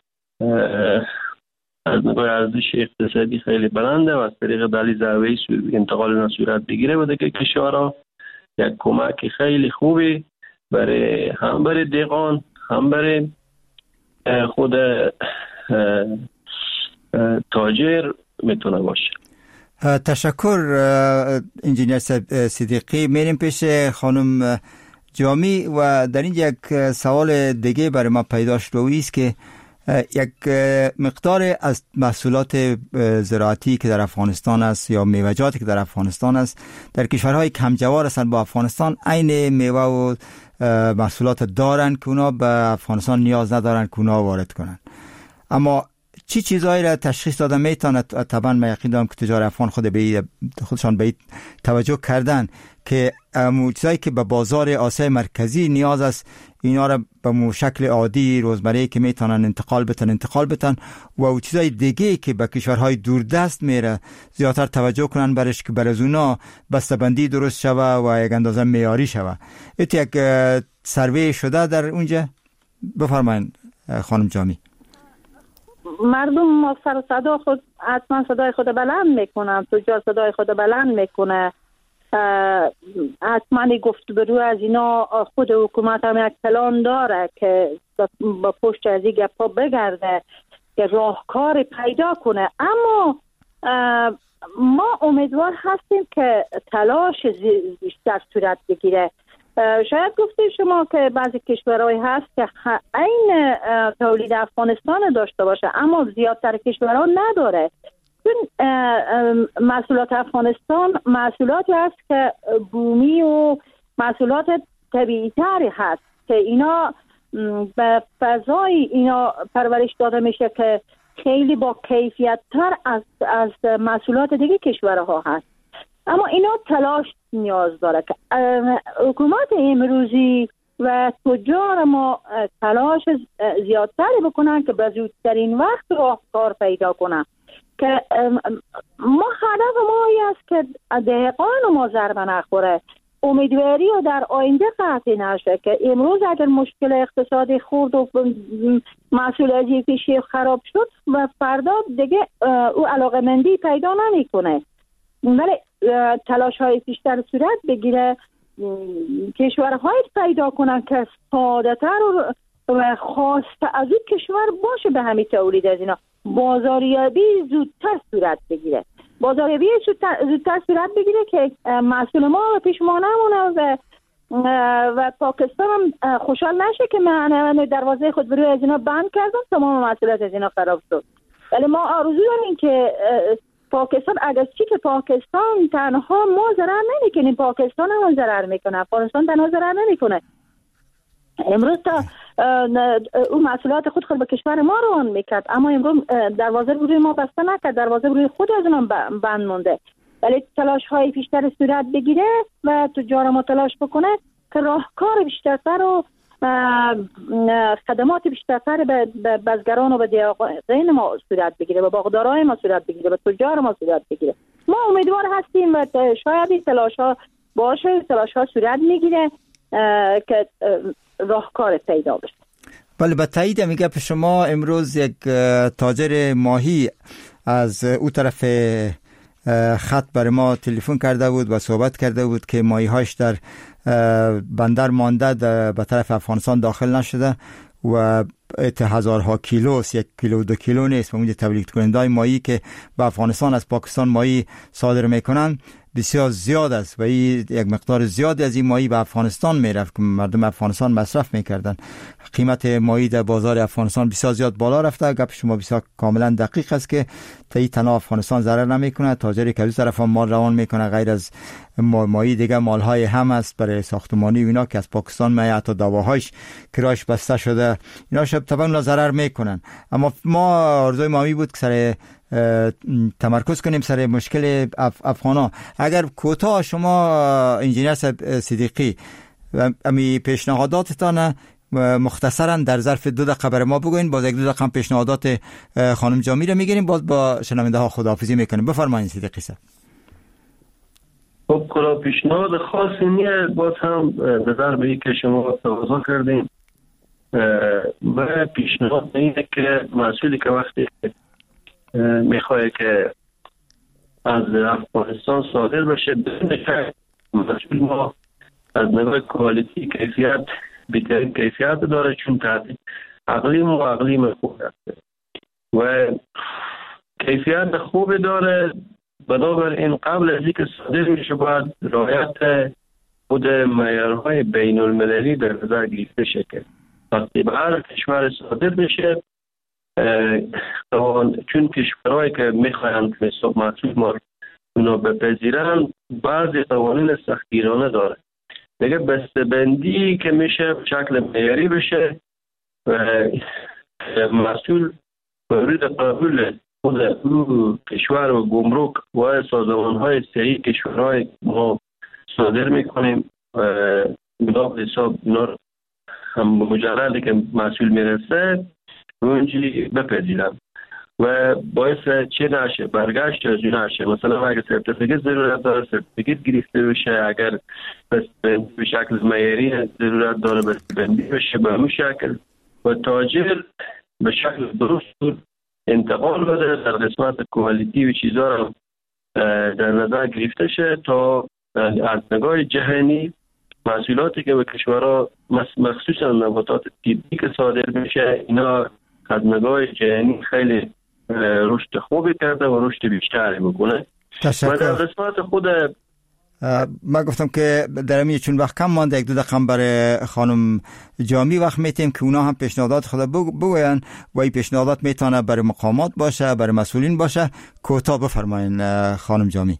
از نگاه ارزش اقتصادی خیلی بلنده و از طریق دهلیز هوایی انتقال اینا صورت بگیره و دیگه کشورها یک کمک خیلی خوبی برای هم برای دیگان هم برای خود تاجر میتونه باشه. تشکر انجینیر صدیقی. میریم پیش خانم جامی و در این یک سوال دیگه برای ما پیدا شده است که یک مقدار از محصولات زراعتی که در افغانستان است یا میوه‌جاتی که در افغانستان است در کشورهای کم جوار هستند با افغانستان، عین میوه و محصولات دارن که اونا به افغانستان نیاز ندارن که اونا وارد کنن. اما چی چیزایی را تشخیص داده میتونه؟ طبعا من یقین دارم که تجار افغان خود به خودشان به توجه کردن که چیزایی که به بازار آسیای مرکزی نیاز است اینا را به شکل عادی روزمره که میتونن انتقال بتن انتقال بتن و چیزای دیگه که به کشورهای دوردست میره زیادتر توجه کنن برش که برای اونا بسته‌بندی درست شوه و یک اندازه معیاری شوه. ایت یک سروی شده در اونجا؟ بفرمایید خانم جامی. مردم سر صدا خود حتما صدای خود بلند میکنن، تجار صدای خود بلند میکنه، حتما گفتگو از اینا. خود حکومت هم یک پلان داره که با پشت از این گپا بگرده که راهکار پیدا کنه. اما ما امیدوار هستیم که تلاش بیشتر صورت بگیره. شاید گفتید شما که بعضی کشورهای هست که عین تولید افغانستان داشته باشه اما زیادتر کشورها نداره، چون محصولات افغانستان محصولاتی هست که بومی و محصولات طبیعی تری هست که اینا به فضای اینا پرورش داده میشه که خیلی با کیفیت تر از از محصولات دیگه کشورها هست. اما اینا تلاش نیاز داره که حکومت امروزی و تجار ما تلاش زیادتری بکنن که به زودترین وقت راهکار پیدا کنن که ما هدف ما این است که دهقان ما ضربه نخوره. امیدواری و در آینده قطعی نشه که امروز اگر مشکل اقتصادی خورد و محصول از پیشی خراب شد و فردا دیگه او علاقمندی پیدا نمیکنه. ولی تلاش های بیشتر صورت بگیره، کشورهای پیدا کنن که ساده تر و خواسته از این کشور باشه به همین تولید از اینا. بازاریابی زودتر صورت بگیره، بازاریابی زودتر, زودتر صورت بگیره که محصول ما پیش ما نمونه و و پاکستان هم خوشحال نشه که من دروازه خود بروی از اینا بند کردم، تمام محصولات از اینا خراب شد. ولی ما آرزو داریم که پاکستان، اگر چی که پاکستان تنها ما ضرر نمیکنیم، پاکستان هم ضرر میکنه، افغانستان تنها ضرر نمیکنه. امروز تا اون محصولات خود خود به کشور ما روان میکرد، اما امروز دروازه روی ما بسته نکرد، دروازه روی خود از اونم بند مونده. ولی تلاش های بیشتر صورت بگیره و تجار ما تلاش بکنه که راهکار بیشتر و خدمات بیشتر به بازگران و به دیگران ما صورت بگیره، به باغدارای ما صورت بگیره، به تجار ما صورت بگیره. ما امیدوار هستیم و شاید این تلاش ها باشه، تلاش ها صورت میگیره که راهکار پیدا بشه. بله، به تایید میگه به شما امروز یک تاجر ماهی از او طرف خط برای ما تلفن کرده بود و صحبت کرده بود که ماهی هاش در بندر مانده به طرف افغانستان داخل نشده و هزارها کیلوست، یک کیلو دو کیلو نیست. و اونجا تولید کننده های ماهی که به افغانستان از پاکستان ماهی صادر میکنن بسیار زیاد است و این یک مقدار زیادی از این ماهی به افغانستان میرفت که مردم افغانستان مصرف میکردن. قیمت ماهی در بازار افغانستان بسیار زیاد بالا رفته. گپ شما بسیار کاملا دقیق است که تا تنها افغانستان ضرر نمیکنه، تاجری که از طرف مال روان میکنه غیر از ماهی دیگه مالهای هم است برای ساختمانی و اینا که از پاکستان میاد، حتی دواهاش کراش بسته شده، اینا شب طبعا ضرر میکنن. اما ما آرزوی ما بود که سر تمرکز کنیم سر مشکل اف افغانا. اگر کوتاه شما انجینیر صدیقی امی پیشنهاداتتان مختصرا در ظرف دو دقیقه برای ما بگوین، باز یک دو دقیقه پیشنهادات خانم جامی رو میگیریم، باز با شنونده ها خداحافظی میکنیم. بفرمایید صدیقی صاحب. خب کلا پیشنهاد خاصی نیه، باز هم نظر به این که شما توضیح کردیم و پیشنهاد اینه که مسئولی که وقتی میخواه که از افغانستان صادر بشه بدونه مسئول ما از نگاه کوالیتی کیفیت بهترین کیفیت داره، چون تحت اقلیم و اقلیم خوب هست و کیفیت خوب داره. بنابراین قبل از اینکه صادر میشه باید رعایت خود معیارهای بین المللی در نظر گرفته شه که وقتی به هر کشور صادر بشه، چون کشورهایی که میخواهند که محصول ما اونا بپذیرن بعضی قوانین سختگیرانه داره دیگه، بسته‌بندی که میشه به شکل معیاری بشه و محصول برای قبول خود او کشور و گمرک و سازمان‌های صحیح کشورهای ما صادر میکنیم و اونا به حساب اونا هم مجردی که محصول میرسه اونجی بپذیرم و باعث چه نشه برگشت از اون نشه. مثلا اگر سرتیفیکت ضرورت داره سرتیفیکت گرفته بشه، اگر به شکل معیاری ضرورت داره بسته‌بندی بشه به همون شکل و تاجر به شکل درست انتقال بده در قسمت کوالیتی و چیزا رو در نظر گرفته شه تا از نگاه جهانی محصولاتی که به کشورها مخصوصا نباتات طبی که صادر میشه اینا از نگاه جهانی خیلی رشد خوبی کرده و رشد بیشتری میکنه. تشکر. و در قسمت خود ما گفتم که در امی چون وقت کم مانده یک دو دقیقه برای خانم جامی وقت میتیم که اونا هم پیشنهادات خود بگوین و این پیشنهادات میتونه برای مقامات باشه برای مسئولین باشه. کوتاه بفرمایین خانم جامی.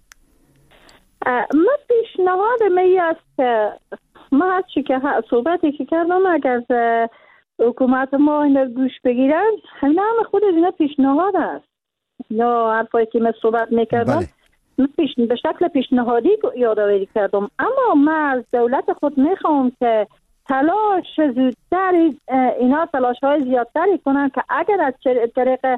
ما پیشنهاد می است که ما هر چی که صحبتی که کردم اگر حکومت ما این گوش بگیرن اینا هم خود از اینا پیشنهاد است یا حرفایی که من صحبت میکردم بله. پیش... به شکل پیشنهادی یادآوری کردم، اما من از دولت خود میخوام که تلاش زودتر اینا تلاش های زیادتری کنن که اگر از طریق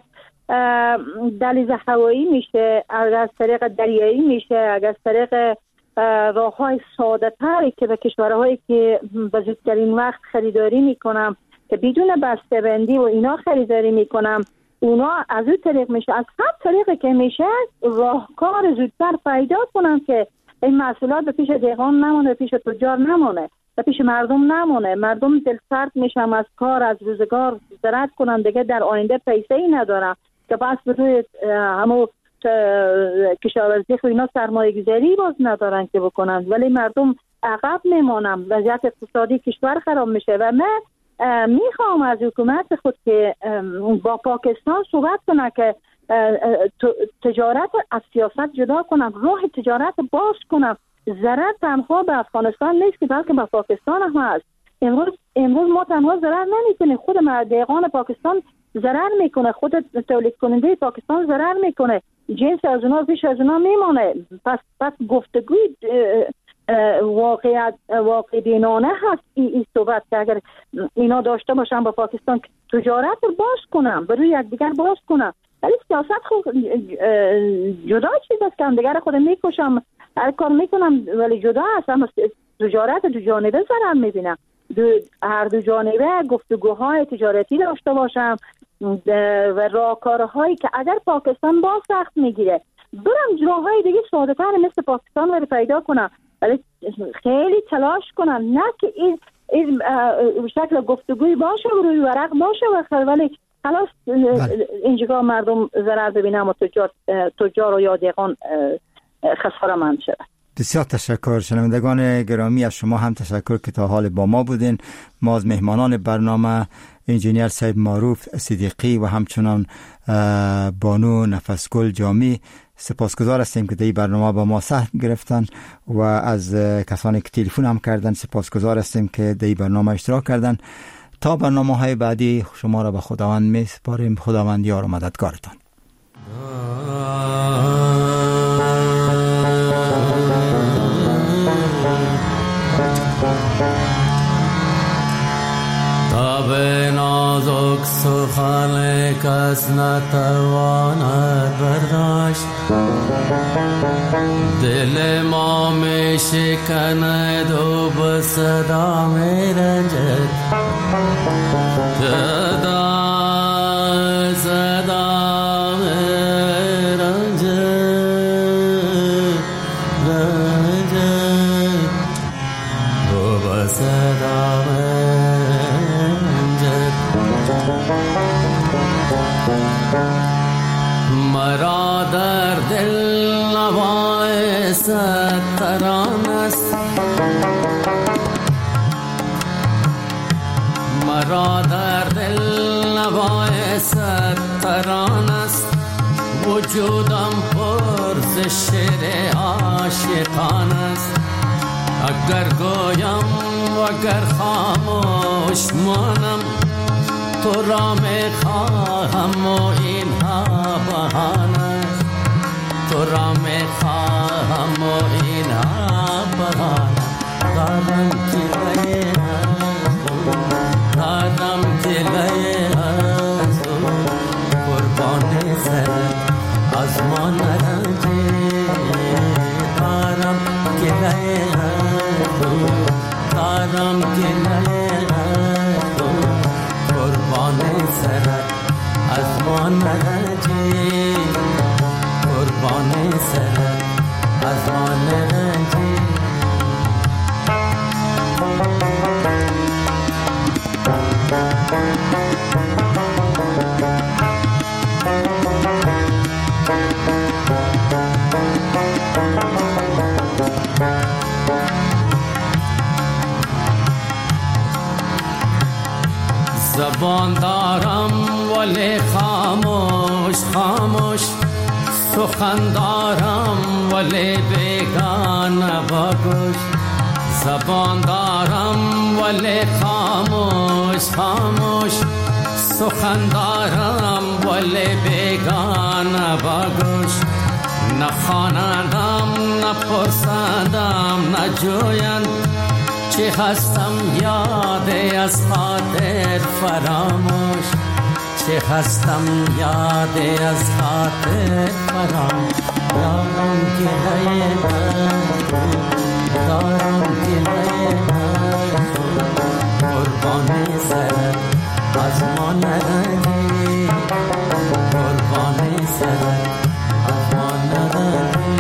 دلیز هوایی میشه، اگر از طریق دریایی میشه، اگر از طریق راه های ساده تری که به کشورهایی که به زودترین وقت خریداری میکنم که بدون بسته‌بندی و اینا خریداری میکنم اونا از اون طریق میشه، از هر طریقی که میشه راهکار زودتر پیدا کنم که این محصولات به پیش دهقان نمونه، به پیش تجار نمونه، به پیش مردم نمونه. مردم دلسرد میشم از کار از روزگار زراعت کنم دیگه در آینده پیسه ای ندارم که بس به روی همو کشاورزی خو اینا سرمایه گذاری باز ندارن که بکنن، ولی مردم عقب میمانم، وضعیت اقتصادی کشور خراب میشه و من میخوام از حکومت خود که با پاکستان صحبت کنه که تجارت از سیاست جدا کنم، راه تجارت باز کنم. ضرر تنها به افغانستان نیست که بلکه به پاکستان هم هست. امروز امروز ما تنها ضرر نمیکنه، خود دهقان پاکستان ضرر میکنه، خود تولید کننده پاکستان ضرر میکنه، جنس از اونا پیش از اونا میمونه. پس پس گفتگوی واقعیت واقع بینانه هست این, این صحبت که اگر اینا داشته باشن با پاکستان تجارت رو باز کنم، برای یکدیگر باز کنم، ولی سیاست خود جدا چیز است که هم دیگر خود میکشم هر کار میکنم ولی جدا است. اما تجارت دو جانبه ضرر میبینم، دو هر دو جانبه گفتگوهای تجارتی داشته باشم و راهکارهایی که اگر پاکستان باز سخت میگیره برم جاهای دیگه ساده تر مثل پاکستان رو پیدا کنم، ولی خیلی تلاش کنم، نه که این این شکل گفتگوی باشه و روی ورق باشه و ولی خلاص اینجا مردم ضرر ببینم و تجار تجار و یا دهقان خساره‌مند شود. بسیار تشکر. شنوندگان گرامی، از شما هم تشکر که تا حال با ما بودین. ما از مهمانان برنامه انجینیر سید معروف صدیقی و همچنان بانو نفسگل جامی سپاسگزار هستیم که در این برنامه با ما سهم گرفتن و از کسانی که تلفن هم کردن سپاسگزار هستیم که در این برنامه اشتراک کردن. تا برنامه های بعدی شما را به خداوند می سپاریم. خداوند یار و مددگارتان. تاب نازک سخن کس نتواند برداشت، دل ما می شکند و به صدا می رنجد، صدا صدا می رنجد رنجد و به صدا می مرا در دل نوای ستران است، مرا در دل نوای ستران است، وجودم پر ز شعر عاشقان است. اگر گویم و اگر خاموش مانم تو را می خواهم و اینها بهانه، تو را می خواهم و اینها بهانه. دارم که لئه دارم که لئه از قربان سر از ما نرنجی، دارم که لئه دارم که لئه قربان سرت از ما نرنجی، قربان سرت از ما نرنجی. زبان دارم ولی خاموش خاموش، سخن دارم ولی بیگانه با گوش. زبان دارم ولی خاموش خاموش، سخن دارم ولی بیگانه با گوش. نخواندم نپرسندم نجویند، چه هستم یاد از خاطر فراموش، چه هستم یاد از خاطر فراموش. دارم که لئه دارم که لئه قربان سرت از ما نرنجی، قربان سرت از ما نرنجی.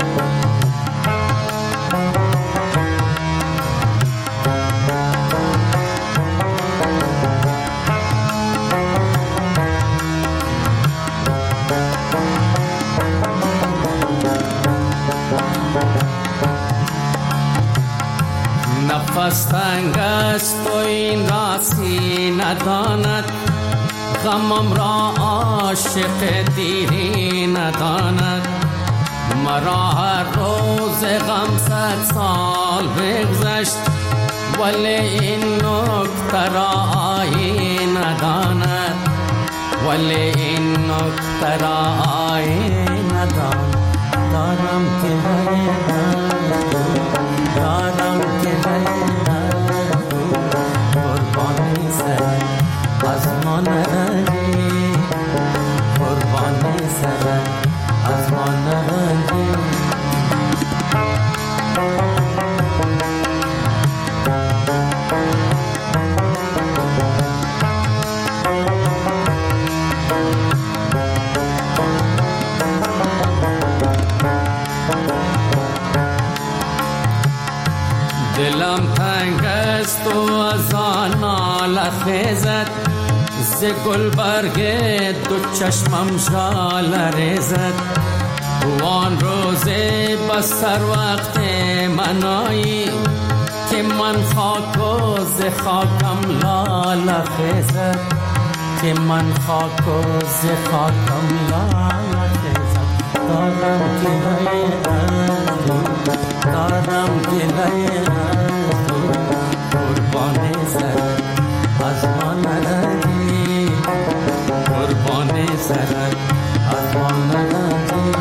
نفس تنگ است و این راسی نداند، غمم را عاشق دیری نداند. مرا هر روز غم صد سال بگذشت، ولی این نکته را آیین نداند، ولی این نکته را آیین نداند. دارم که لئه دارم که لئه قربان سرت از ما نرنجی، قربان سرت از ما نرنجی. دلم تنگ است و از آن ناله خیزد، ز گل برگ دو چشمم ژاله ریزد. وان روز بسر وقت منایی که من خاک و ز خاکم لاله خیزد که من خاک و ز خاکم لاله خیزد دارم گلای دارم گلای قربان سر از ما نداری قربان سر از ما نداری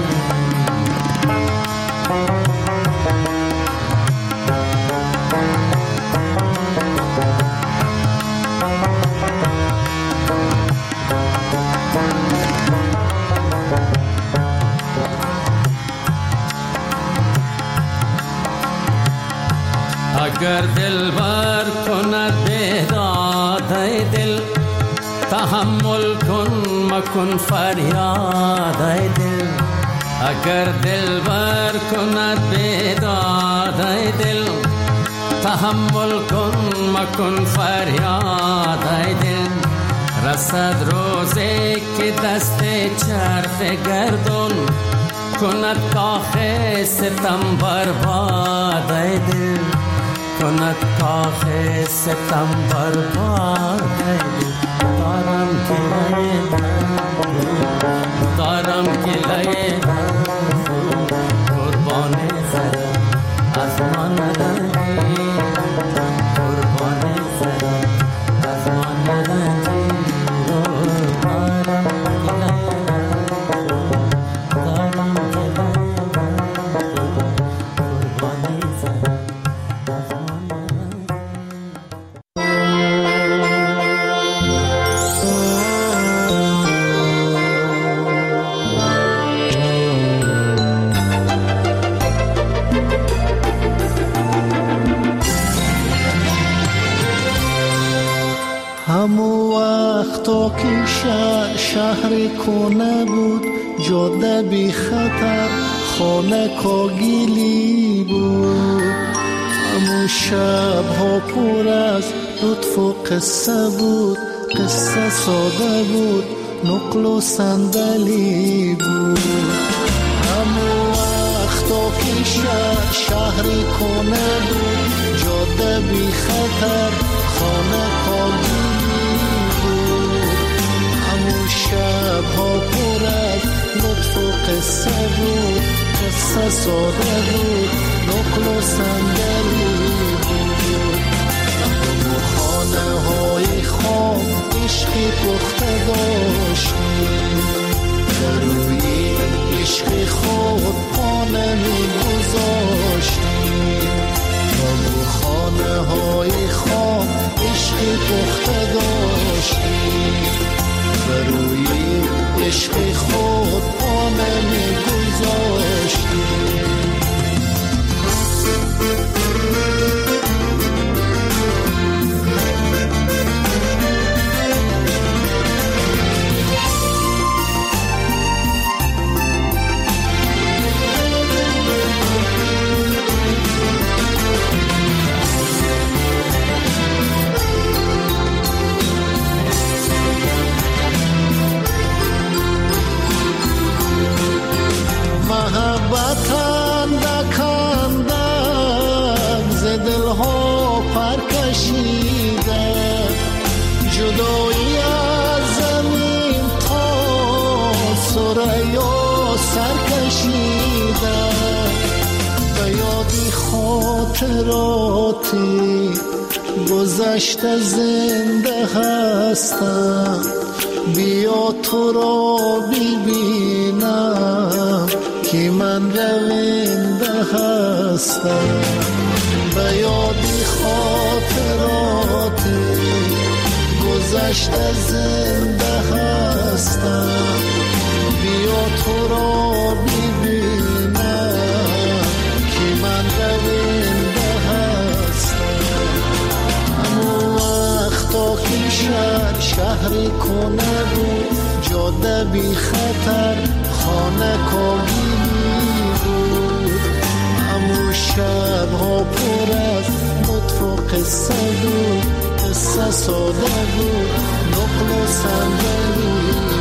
اگر دل بر کند بیداد ای دل تحمل کن مکن فریاد ای دل اگر دل بر کند بیداد ای دل تحمل کن مکن فریاد ای دل رسد روزی که دست چرخ گردون کند کاخ ستم برباد ای دل کند کاخ ستم برباد ای دل دارم گلای دارم گلای قربان سر از ما نداری قربان سر از ما نداری شهر کنه بود جاده بی خطر خانه کاگیلی بود همون شب ها پر از لطف و قصه بود قصه ساده بود نقل و صندلی بود همون وقتا که شهر شهری کنه بود جاده بی خطر خانه کاگیلی شب ها پر از لطف و قصه بود قصه ساده بود نقل و صندلی بود و خانه های خام عشقی پخته داشتیم در روی عشق خود پا نمی گذاشتیم و خانه های خام عشقی پخته داشتیم بروی عشق خود پا نمی گذاشتیم محبتان دکندم ز دلها پر کشیده جدایی از زمین تا ثریا سر کشیده به یادی خاطراتی گذشته زنده هستم بیا تو را ببینم که من رونده هستم به یادی خاطراتی گذشته زنده هستم بیا تو را ببینم که من رونده هستم همون وقتا که شهر شهری کنه بود جاده بی خطر خانه کاگیلی بود همون شب ها پر از لطف و قصه بود قصه ساده بود نقل و صندلی